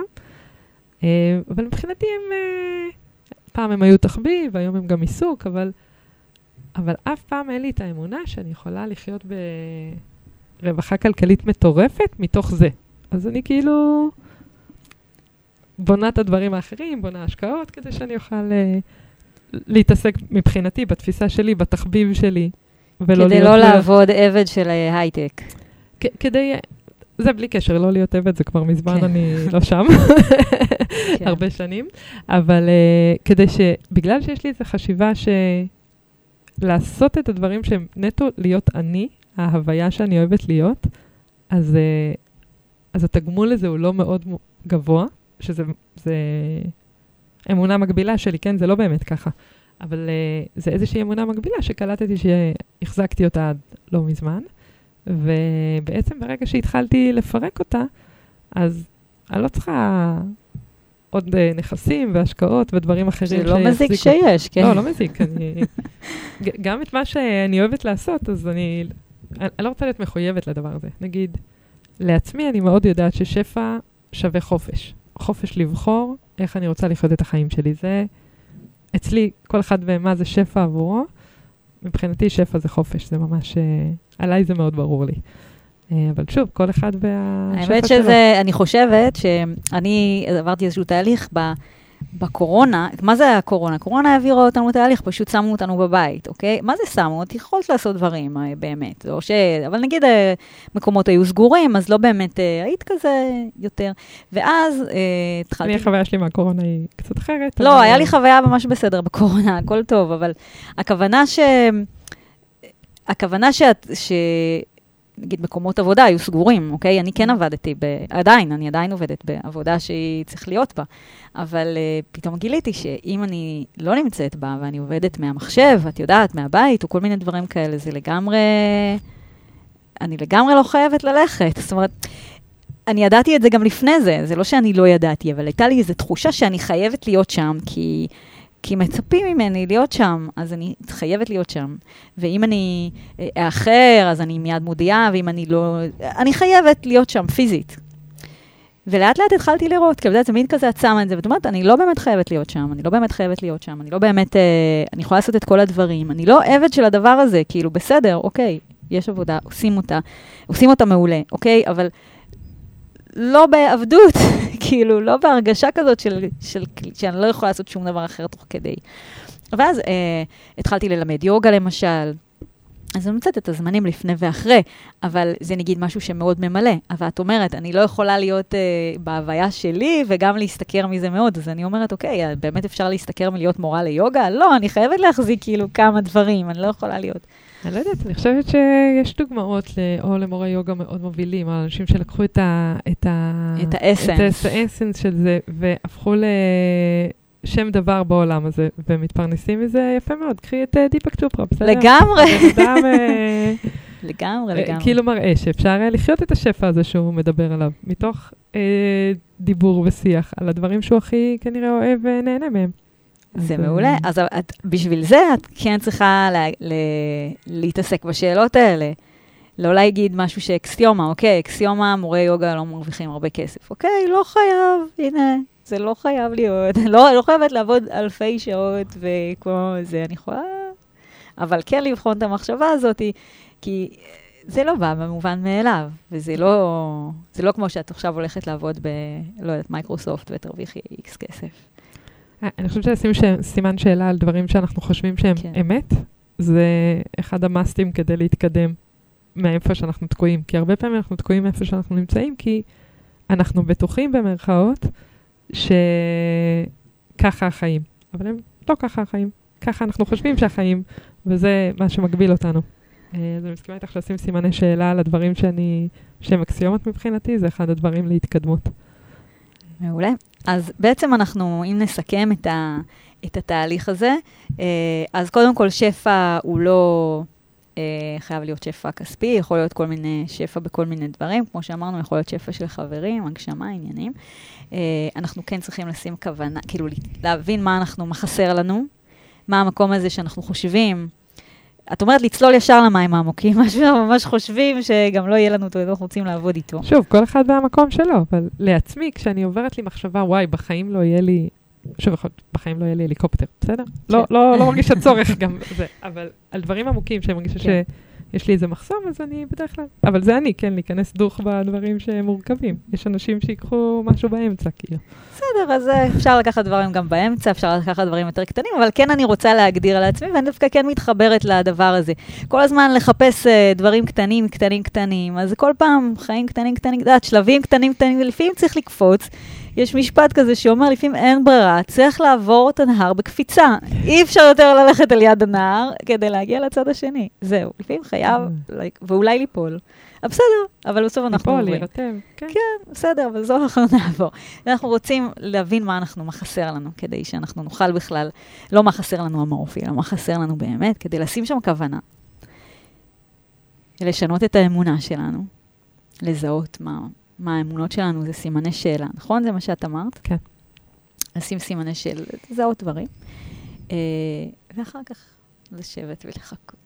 אבל מבחינתי פעם הם היו תחביב, והיום הם גם עיסוק, אבל אף פעם אין לי את האמונה שאני יכולה לחיות ברווחה כלכלית מטורפת מתוך זה. אז אני כאילו בונה את הדברים האחרים, בונה השקעות, כדי שאני אוכל להתעסק מבחינתי, בתפיסה שלי, בתחביב שלי. כדי לא לעבוד עבד של הייטק. זה בלי קשר, לא להיות עבד, זה כבר מזמן אני לא שם. הרבה שנים. אבל בגלל שיש לי איזו חשיבה לעשות את הדברים שהם נטו להיות אני, ההוויה שאני אוהבת להיות, אז התגמול הזה הוא לא מאוד גבוה, שזה אמונה מקבילה שלי, כן? זה לא באמת ככה. אבל זה איזושהי אמונה מקבילה שקלטתי שהחזקתי אותה עד לא מזמן, ובעצם ברגע שהתחלתי לפרק אותה, אז אני לא צריכה עוד נכסים והשקעות ודברים אחרים. זה לא מזיק שיש, כן? לא מזיק. גם את מה שאני אוהבת לעשות, אז אני לא רוצה להיות מחויבת לדבר הזה. נגיד, לעצמי אני מאוד יודעת ששפע שווה חופש. חופש לבחור איך אני רוצה לחיות את החיים שלי. זה אצלי, כל אחד ומה זה שפע עבורו. מבחינתי שפע זה חופש, זה ממש, עליי זה מאוד ברור לי. אבל שוב, כל אחד והשפע שלו. האמת שזה, אני חושבת שאני עברתי איזשהו תהליך בקורונה. מה זה הקורונה? קורונה העבירה אותנו תהליך, פשוט שמו אותנו בבית, אוקיי? מה זה שמו? את יכולת לעשות דברים, באמת. אבל נגיד, מקומות היו סגורים, אז לא באמת היית כזה יותר. ואז התחלתי... החוויה שלי מהקורונה היא קצת אחרת. לא, היה לי חוויה ממש בסדר בקורונה, הכל טוב, אבל הכוונה נגיד מקומות עבודה היו סגורים, אוקיי? אני כן עבדתי, אני עדיין עובדת בעבודה שהיא צריך להיות בה, אבל פתאום גיליתי שאם אני לא נמצאת בה, ואני עובדת מהמחשב, את יודעת, מהבית, או כל מיני דברים כאלה, זה אני לגמרי לא חייבת ללכת. זאת אומרת, אני ידעתי את זה גם לפני זה לא שאני לא ידעתי, אבל הייתה לי איזו תחושה שאני חייבת להיות שם, כי מצפים ממני להיות שם, אז אני חייבת להיות שם. ואם אני אחר, אז אני מיד מודיעה, ואם אני לא... אני חייבת להיות שם פיזית. ולאט לאט התחלתי לראות, כי זה מין כזה עצמה את זה, ואת אומרת, אני לא באמת חייבת להיות שם, אני לא באמת, אני יכולה לעשות את כל הדברים, אני לא עבד של הדבר הזה, כאילו, בסדר, אוקיי, יש עבודה, עושים אותה מעולה, אוקיי, אבל לא בעבדות, כאילו, לא בהרגשה כזאת שאני לא יכולה לעשות שום דבר אחר תוך כדי. ואז התחלתי ללמד יוגה למשל, אז אני מצאת את הזמנים לפני ואחרי, אבל זה נגיד משהו שמאוד ממלא. אבל את אומרת, אני לא יכולה להיות בהוויה שלי וגם להסתכר מזה מאוד. אז אני אומרת, אוקיי, באמת אפשר להסתכר מלהיות מורה ליוגה? לא, אני חייבת להחזיק כאילו כמה דברים, אני לא יכולה להיות. אני לא יודעת, אני חושבת שיש דוגמאות או למורה יוגה מאוד מובילים, או אנשים שלקחו את האסנס של זה, והפכו שם דבר בעולם הזה, ומתפרנסים מזה יפה מאוד. קחי את דיפק צ'ופרה, בסדר? לגמרי. לגמרי. כאילו מראה שאפשר לחיות את השפע הזה שהוא מדבר עליו, מתוך דיבור ושיח על הדברים שהוא הכי כנראה אוהב ונהנה מהם. זה מעולה. אז בשביל זה את כן צריכה להתעסק בשאלות האלה. לא להגיד משהו שאקסיומה, אוקיי, אקסיומה, מורי יוגה לא מרוויחים הרבה כסף. אוקיי, לא חייב, הנה, זה לא חייב להיות. לא חייבת לעבוד אלפי שעות וכמו זה, אני יכולה... אבל כן לבחון את המחשבה הזאת, כי זה לא בא במובן מאליו, וזה לא כמו שאת עכשיו הולכת לעבוד לא יודעת, מייקרוסופט ותרוויחי איקס כסף. אני חושבת שלשים סימן שאלה על דברים שאנחנו חושבים שהם אמת, זה אחד המאסטים כדי להתקדם מאיפה שאנחנו תקועים. כי הרבה פעמים אנחנו תקועים מאיפה שאנחנו נמצאים, כי אנחנו בטוחים במרכאות שככה החיים. אבל הם לא ככה החיים. ככה אנחנו חושבים שהחיים, וזה מה שמגביל אותנו. אז אני מסכימה איתך לשים סימני שאלה על הדברים שהם אקסיומות מבחינתי, זה אחד הדברים להתקדמות. מעולה. אז בעצם אנחנו, אם נסכם את התהליך הזה, אז קודם כל שפע הוא לא חייב להיות שפע כספי, יכול להיות כל מיני שפע בכל מיני דברים, כמו שאמרנו, יכול להיות שפע של חברים, הגשמה, עניינים. אנחנו כן צריכים לשים כוונה, כאילו להבין מה חסר לנו, מה המקום הזה שאנחנו חושבים. את אומרת לצלול ישר למים העמוקים, משהו ממש חושבים שגם לא יהיה לנו אותו, אנחנו רוצים לעבוד איתו. שוב, כל אחד במקום שלו, אבל לעצמי, כשאני עוברת לי מחשבה, וואי, בחיים לא יהיה לי, שוב, בחיים לא יהיה לי הליקופטר, בסדר? לא מרגיש הצורך גם זה, אבל על דברים עמוקים שאני מרגישה שיש לי איזה מחסום, אז אני בדרך כלל, אבל זה אני, כן, להיכנס דוך בדברים שהם מורכבים. יש אנשים שיקחו משהו באמצע, כאילו. בסדר, אז אפשר לקחת דברים גם באמצע, אפשר לקחת דברים יותר קטנים, אבל כן אני רוצה להגדיר על עצמי, ואני דווקא כן מתחברת לדבר הזה. כל הזמן לחפש דברים קטנים, אז כל פעם חיים קטנים, שלבים קטנים, ולפעמים צריך לקפוץ. יש משפט כזה שאומר, לפעמים אין ברירה, צריך לעבור את הנהר בקפיצה. אי אפשר יותר ללכת על יד הנהר כדי להגיע לצד השני. זהו, לפעמים חייב, ואולי ליפול. בסדר, אבל בסוף אנחנו עוברים. ליפול, להירתם. כן, בסדר, אבל זו אנחנו נעבור. אנחנו רוצים להבין מה חסר לנו, כדי שאנחנו נוכל בכלל, לא מה חסר לנו אמורפי, אלא מה חסר לנו באמת, כדי לשים שם כוונה. לשנות את האמונה שלנו, לזהות מה האמונות שלנו, זה סימני שאלה, נכון? זה מה שאת אמרת? כן. לשים סימני שאלה, לזהות דברים. ואחר כך לשבת ולחכות.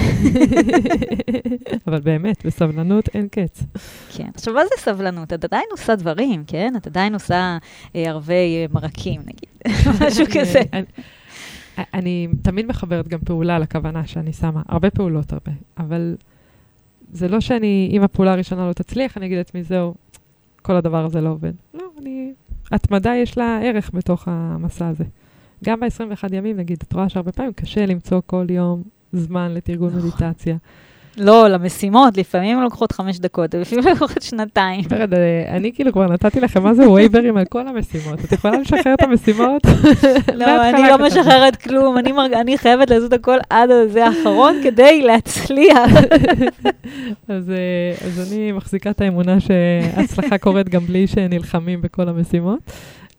אבל באמת, בסבלנות אין קץ. כן. עכשיו, מה זה סבלנות? את עדיין עושה דברים, כן? את עדיין עושה ערבי מרקים, נגיד. משהו כזה. אני תמיד מחברת גם פעולה לכוונה שאני שמה. הרבה פעולות, אבל זה לא שאני, אם הפעולה הראשונה לא תצליח, אני אגיד לעצמי, זהו, כל הדבר הזה לא עובד. לא, התמדה יש לה ערך בתוך המסע הזה. גם ב-21 ימים, נגיד, את רואה שהרבה פעמים קשה למצוא כל יום זמן לתרגול מדיטציה. לא, למשימות, לפעמים לוקחות 5 דקות, לפעמים לוקחות 2. אני כאילו כבר נתתי לכם מה זה וייברים על כל המשימות. את יכולה לשחרר את המשימות? לא, אני לא משחררת כלום. אני חייבת לעשות הכל עד הזה האחרון כדי להצליח. אז אני מחזיקה את האמונה שהצלחה קורית גם בלי שנלחמים בכל המשימות.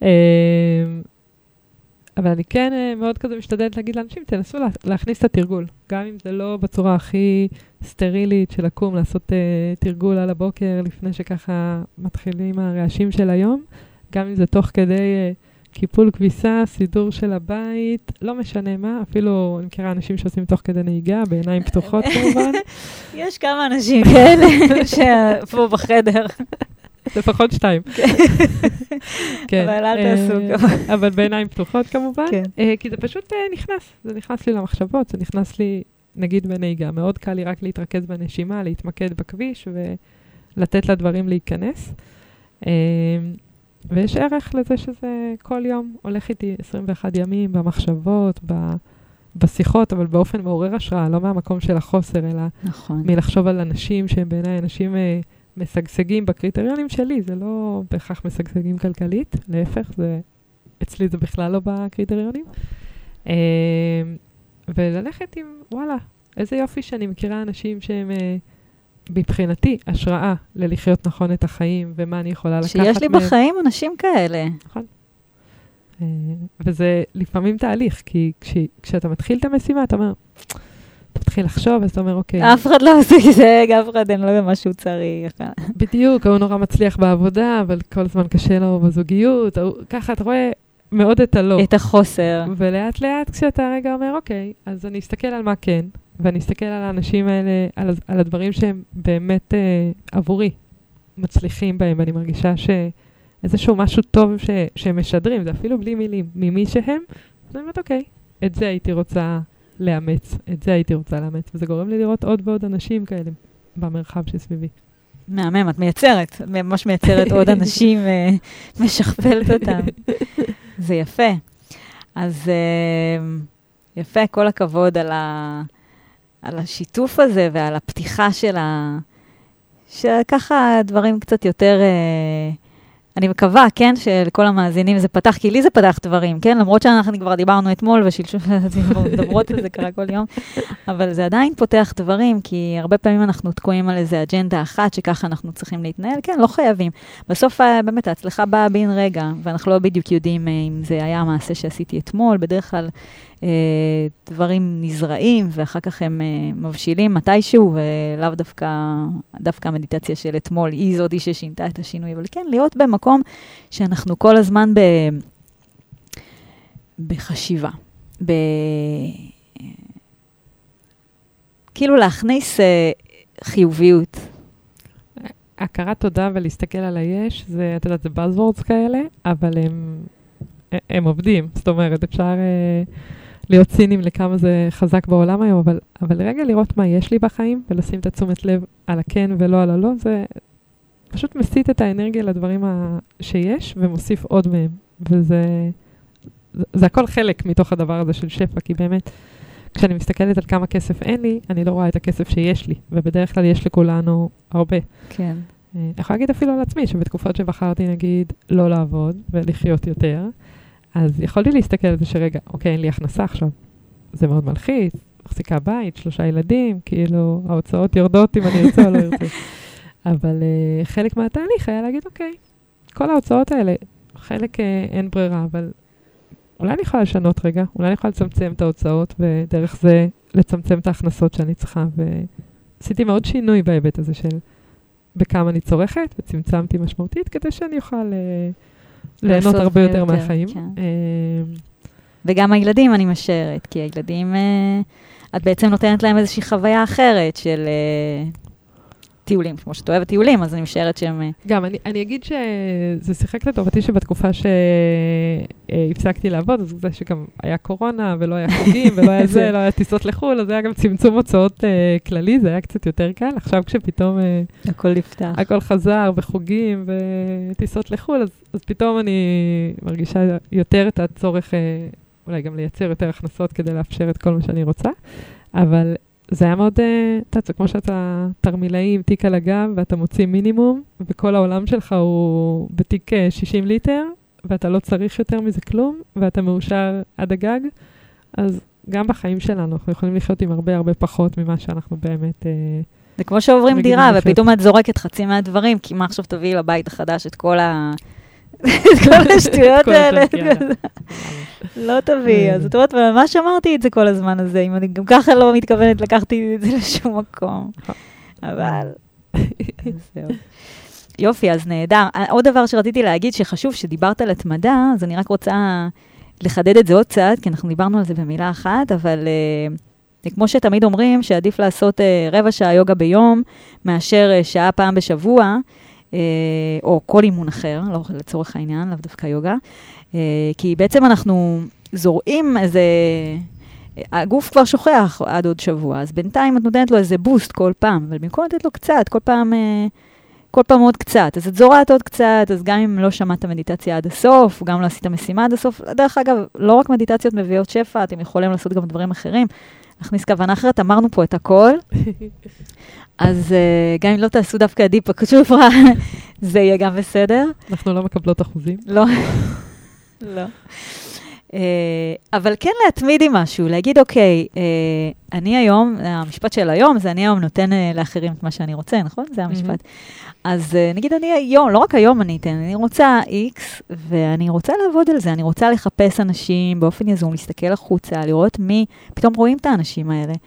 אבל אני כן מאוד כזה משתדלת להגיד לאנשים, תנסו להכניס את התרגול. גם אם זה לא בצורה הכי סטרילית של לקום, לעשות תרגול על הבוקר לפני שככה מתחילים הרעשים של היום. גם אם זה תוך כדי קיפול כביסה, סידור של הבית, לא משנה מה. אפילו אני מכירה אנשים שעושים תוך כדי נהיגה, בעיניים פתוחות כמובן. יש כמה אנשים כאלה שפה בחדר. לפחות 2. כן. אבל אל תעשו. אבל בעיניים פתוחות כמובן. כי זה פשוט נכנס. זה נכנס לי למחשבות, זה נכנס לי, נגיד בנהיגה. מאוד קל לי רק להתרכז בנשימה, להתמקד בכביש ולתת לדברים להיכנס. ויש ערך לזה שזה כל יום הולך איתי 21 ימים במחשבות, בשיחות, אבל באופן מעורר השראה, לא מהמקום של החוסר, אלא מלחשוב על אנשים שהם בעיניי אנשים משגשגים בקריטריונים שלי, זה לא בהכרח משגשגים כלכלית, להפך, אצלי זה בכלל לא בקריטריונים. וללכת עם, וואלה, איזה יופי שאני מכירה אנשים שהם מבחינתי השראה ללחיות נכון את החיים, ומה אני יכולה לקחת מהם. שיש לי בחיים אנשים כאלה. נכון. וזה לפעמים תהליך, כי כשאתה מתחיל את המשימה, אתה אומר, אתה מתחיל לחשוב, אז אתה אומר, אוקיי. אף אחד לא עושה זה, אף אחד אין לו מה שהוא צריך. בדיוק, הוא נורא מצליח בעבודה, אבל כל הזמן קשה לו בזוגיות. ככה אתה רואה מאוד את הלא. את החוסר. ולאט לאט כשאתה רגע אומר, אוקיי, אז אני אסתכל על מה כן, ואני אסתכל על האנשים האלה, על הדברים שהם באמת עבורי מצליחים בהם, ואני מרגישה שאיזשהו משהו טוב שהם משדרים, זה אפילו בלי מילים, ממי שהם, אז אני אומרת, אוקיי, את זה הייתי רוצה לאמץ, וזה גורם לי לראות עוד ועוד אנשים כאלה במרחב שסביבי. מהמם, את מייצרת, ממש מייצרת עוד אנשים, משכפלת אותם. זה יפה. אז יפה, כל הכבוד על השיתוף הזה ועל הפתיחה שככה דברים קצת יותר, אני מקווה, כן, שלכל המאזינים זה פתח, כי לי זה פתח דברים, כן, למרות שאנחנו כבר דיברנו אתמול ושלשום מדברות על זה קרה כל יום, אבל זה עדיין פותח דברים, כי הרבה פעמים אנחנו תקועים על איזה אג'נדה אחת, שככה אנחנו צריכים להתנהל, כן, לא חייבים. בסוף באמת ההצלחה באה בין רגע, ואנחנו לא בדיוק יודעים אם זה היה המעשה שעשיתי אתמול, בדרך כלל דברים נזרעים, ואחר כך הם מבשילים מתישהו, ולאו דווקא המדיטציה של אתמול, היא זאתי ששינתה את השינוי, אבל כן, להיות במקום שאנחנו כל הזמן בחשיבה, כאילו להכניס חיוביות. הכרת תודה ולהסתכל על היש, זה, אתה יודעת, זה buzzwords כאלה, אבל הם עובדים, זאת אומרת, אפשר להיות צינים לכמה זה חזק בעולם היום, אבל רגע לראות מה יש לי בחיים, ולשים את התשומת לב על הכן ולא על הלא, זה פשוט מסיט את האנרגיה לדברים שיש, ומוסיף עוד מהם. וזה הכל חלק מתוך הדבר הזה של שפע, כי באמת, כשאני מסתכלת על כמה כסף אין לי, אני לא רואה את הכסף שיש לי, ובדרך כלל יש לכולנו הרבה. כן. אני יכולה להגיד אפילו על עצמי, שבתקופות שבחרתי, נגיד, לא לעבוד ולחיות יותר, אז יכולתי להסתכל על זה שרגע, אוקיי, אין לי הכנסה עכשיו. זה מאוד מלחיץ, מחזיקה בית, 3 ילדים, כאילו, ההוצאות יורדות אם אני ארצה או לא ארצה. אבל חלק מהתהליך היה להגיד, אוקיי, כל ההוצאות האלה, חלק אין ברירה, אבל אולי אני יכולה לשנות רגע, אולי אני יכולה לצמצם את ההוצאות, ודרך זה לצמצם את ההכנסות שאני צריכה, ועשיתי מאוד שינוי בהיבט הזה של בכמה אני צורכת, וצמצמתי משמעותית, כדי שאני אוכל ליהנות הרבה יותר מהחיים. וגם הילדים אני משארת, כי הילדים, את בעצם נותנת להם איזושהי חוויה אחרת של טיולים, כמו שאת אוהבת טיולים, אז אני משארת שהם... גם, אני אגיד שזה שיחק לטובתי שבתקופה שהפסקתי לעבוד, אז זה שגם היה קורונה, ולא היה חוגים, ולא היה זה, לא היה טיסות לחול, אז היה גם צמצום הוצאות כללי, זה היה קצת יותר קל. עכשיו כשפתאום... הכל נפתח. הכל חזר, וחוגים, וטיסות לחול, אז פתאום אני מרגישה יותר את הצורך, אולי גם לייצר יותר הכנסות כדי לאפשר את כל מה שאני רוצה, אבל... זה היה מאוד, זה כמו שאתה תרמילאי עם תיק על הגב, ואתה מוציא מינימום, וכל העולם שלך הוא בתיק 60 ליטר, ואתה לא צריך יותר מזה כלום, ואתה מאושר עד הגג. אז גם בחיים שלנו, אנחנו יכולים לחיות עם הרבה הרבה פחות ממה שאנחנו באמת... זה כמו שעוברים דירה, ופתאום את זורקת חצי מהדברים, כי מה עכשיו תביאי לבית החדש את כל השטויות האלה. לא תביא, אז את אומרת, ממש אמרתי את זה כל הזמן הזה, אם אני גם ככה לא מתכוונת, לקחתי את זה לשום מקום. אבל, זהו. יופי, אז נהדר. עוד דבר שרציתי להגיד, שחשוב שדיברת על התמדה, אז אני רק רוצה לחדד את זה עוד קצת, כי אנחנו דיברנו על זה במילה אחת, אבל כמו שתמיד אומרים, שעדיף לעשות 15 שעה יוגה ביום, מאשר שעה פעם בשבוע, או כל אימון אחר, לא לצורך העניין, לאו דווקא יוגה, כי בעצם אנחנו זורעים איזה, הגוף כבר שוכח עד עוד שבוע, אז בינתיים את נותנת לו איזה בוסט כל פעם, אבל במקום לתת לו קצת, כל פעם עוד קצת, אז את זורעת עוד קצת, אז גם אם לא שמעת מדיטציה עד הסוף, גם לא עשית משימה עד הסוף, דרך אגב, לא רק מדיטציות מביאות שפע, אתם יכולים לעשות גם דברים אחרים, להכניס כוונה אחרת, אמרנו פה את הכל, אז גם אם לא תעשו דווקא דיפק שופרה, זה יהיה גם בסדר. אנחנו לא מקבלות אחוזים. לא. לא. אבל כן להתמיד עם משהו, להגיד, אוקיי, אני היום, המשפט של היום, זה אני היום נותן לאחרים את מה שאני רוצה, נכון? זה המשפט. אז נגיד, אני היום, לא רק היום אני אתן, אני רוצה X, ואני רוצה לעבוד על זה, אני רוצה לחפש אנשים באופן יזום, להסתכל החוצה, לראות מי, פתאום רואים את האנשים האלה.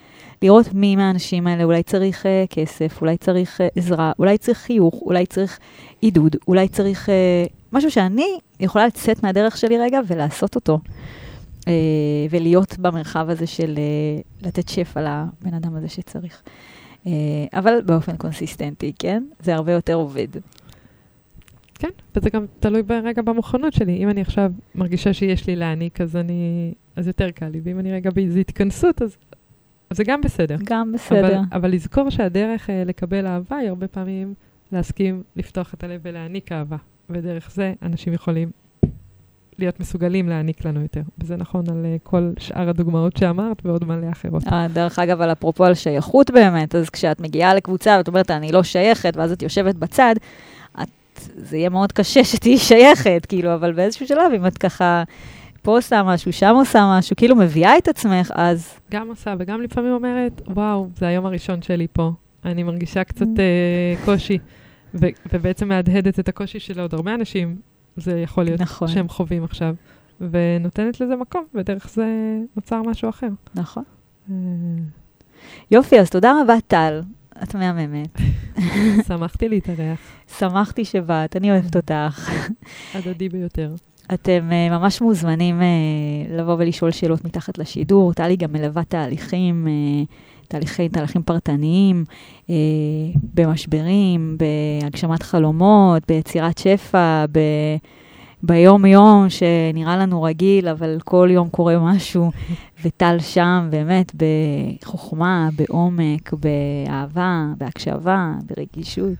לראות מי מהאנשים האלה אולי צריך כסף, אולי צריך עזרה, אולי צריך חיוך, אולי צריך עידוד, אולי צריך משהו שאני יכולה לצאת מהדרך שלי רגע ולעשות אותו. ולהיות במרחב הזה של לתת שפע לבן אדם הזה שצריך. אבל באופן קונסיסטנטי, כן? זה הרבה יותר עובד. כן, וזה גם תלוי ברגע במוכנות שלי. אם אני עכשיו מרגישה שיש לי להעניק, אז יותר קל לי. ואם אני רגע באיזו התכנסות, אז זה גם בסדר. גם בסדר. אבל לזכור שהדרך לקבל אהבה היא הרבה פעמים להסכים לפתוח את הלב ולהעניק אהבה. ודרך זה אנשים יכולים להיות מסוגלים להעניק לנו יותר. וזה נכון על כל שאר הדוגמאות שאמרת ועוד מלא אחרות. דרך אגב, על אפרופו על שייכות באמת, אז כשאת מגיעה לקבוצה ואת אומרת, אני לא שייכת, ואז את יושבת בצד, זה יהיה מאוד קשה שתהי שייכת, כאילו, אבל באיזשהו שלב, אם את ככה פה עושה משהו, שם עושה משהו, כאילו מביאה את עצמך, אז... גם עושה, וגם לפעמים אומרת, וואו, זה היום הראשון שלי פה. אני מרגישה קצת קושי, ובעצם מהדהדת את הקושי של עוד הרבה אנשים, זה יכול להיות נכון. שהם חווים עכשיו, ונותנת לזה מקום, ודרך זה נוצר משהו אחר. נכון. יופי, אז תודה רבה, טל. את מהממת. שמחתי להתארח. שמחתי שבאת, אני אוהבת אותך. הדדי ביותר. אתם ממש מוזמנים לבוא ולשאול שאלות מתחת לשידור. טלי גם מלווה תהליכים, תהליכים פרטניים, במשברים, בהגשמת חלומות, ביצירת שפע, ביום-יום שנראה לנו רגיל, אבל כל יום קורה משהו, וטל שם באמת בחוכמה, בעומק, באהבה, בהקשבה, ברגישות.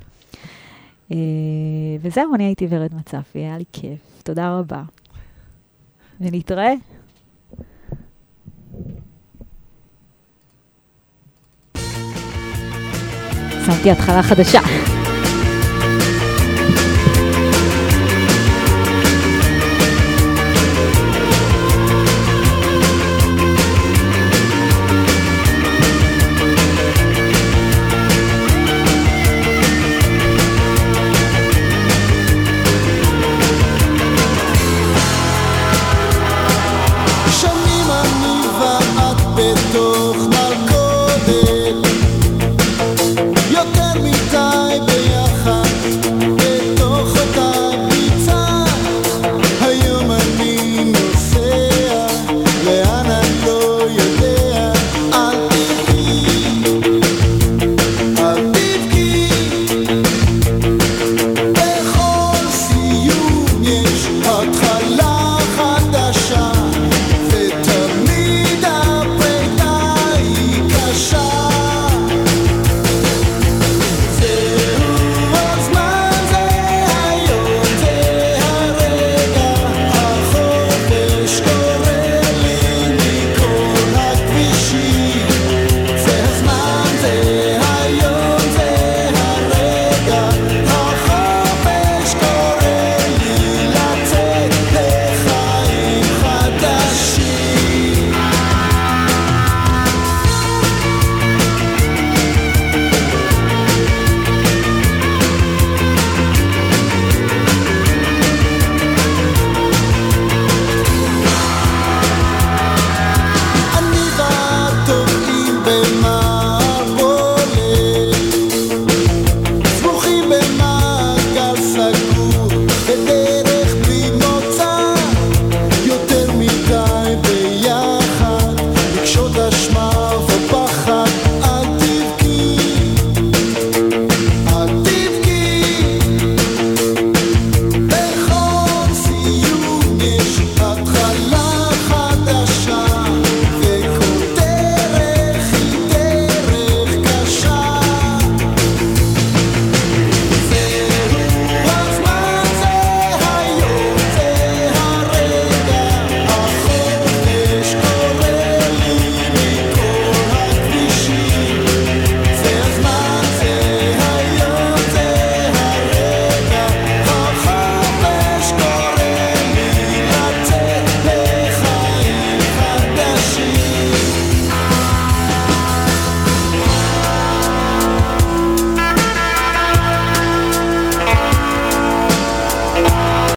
וזהו, אני הייתי ורד מצפי, היה לי כיף. תודה רבה. ונתראה. שמתי התחלה חדשה.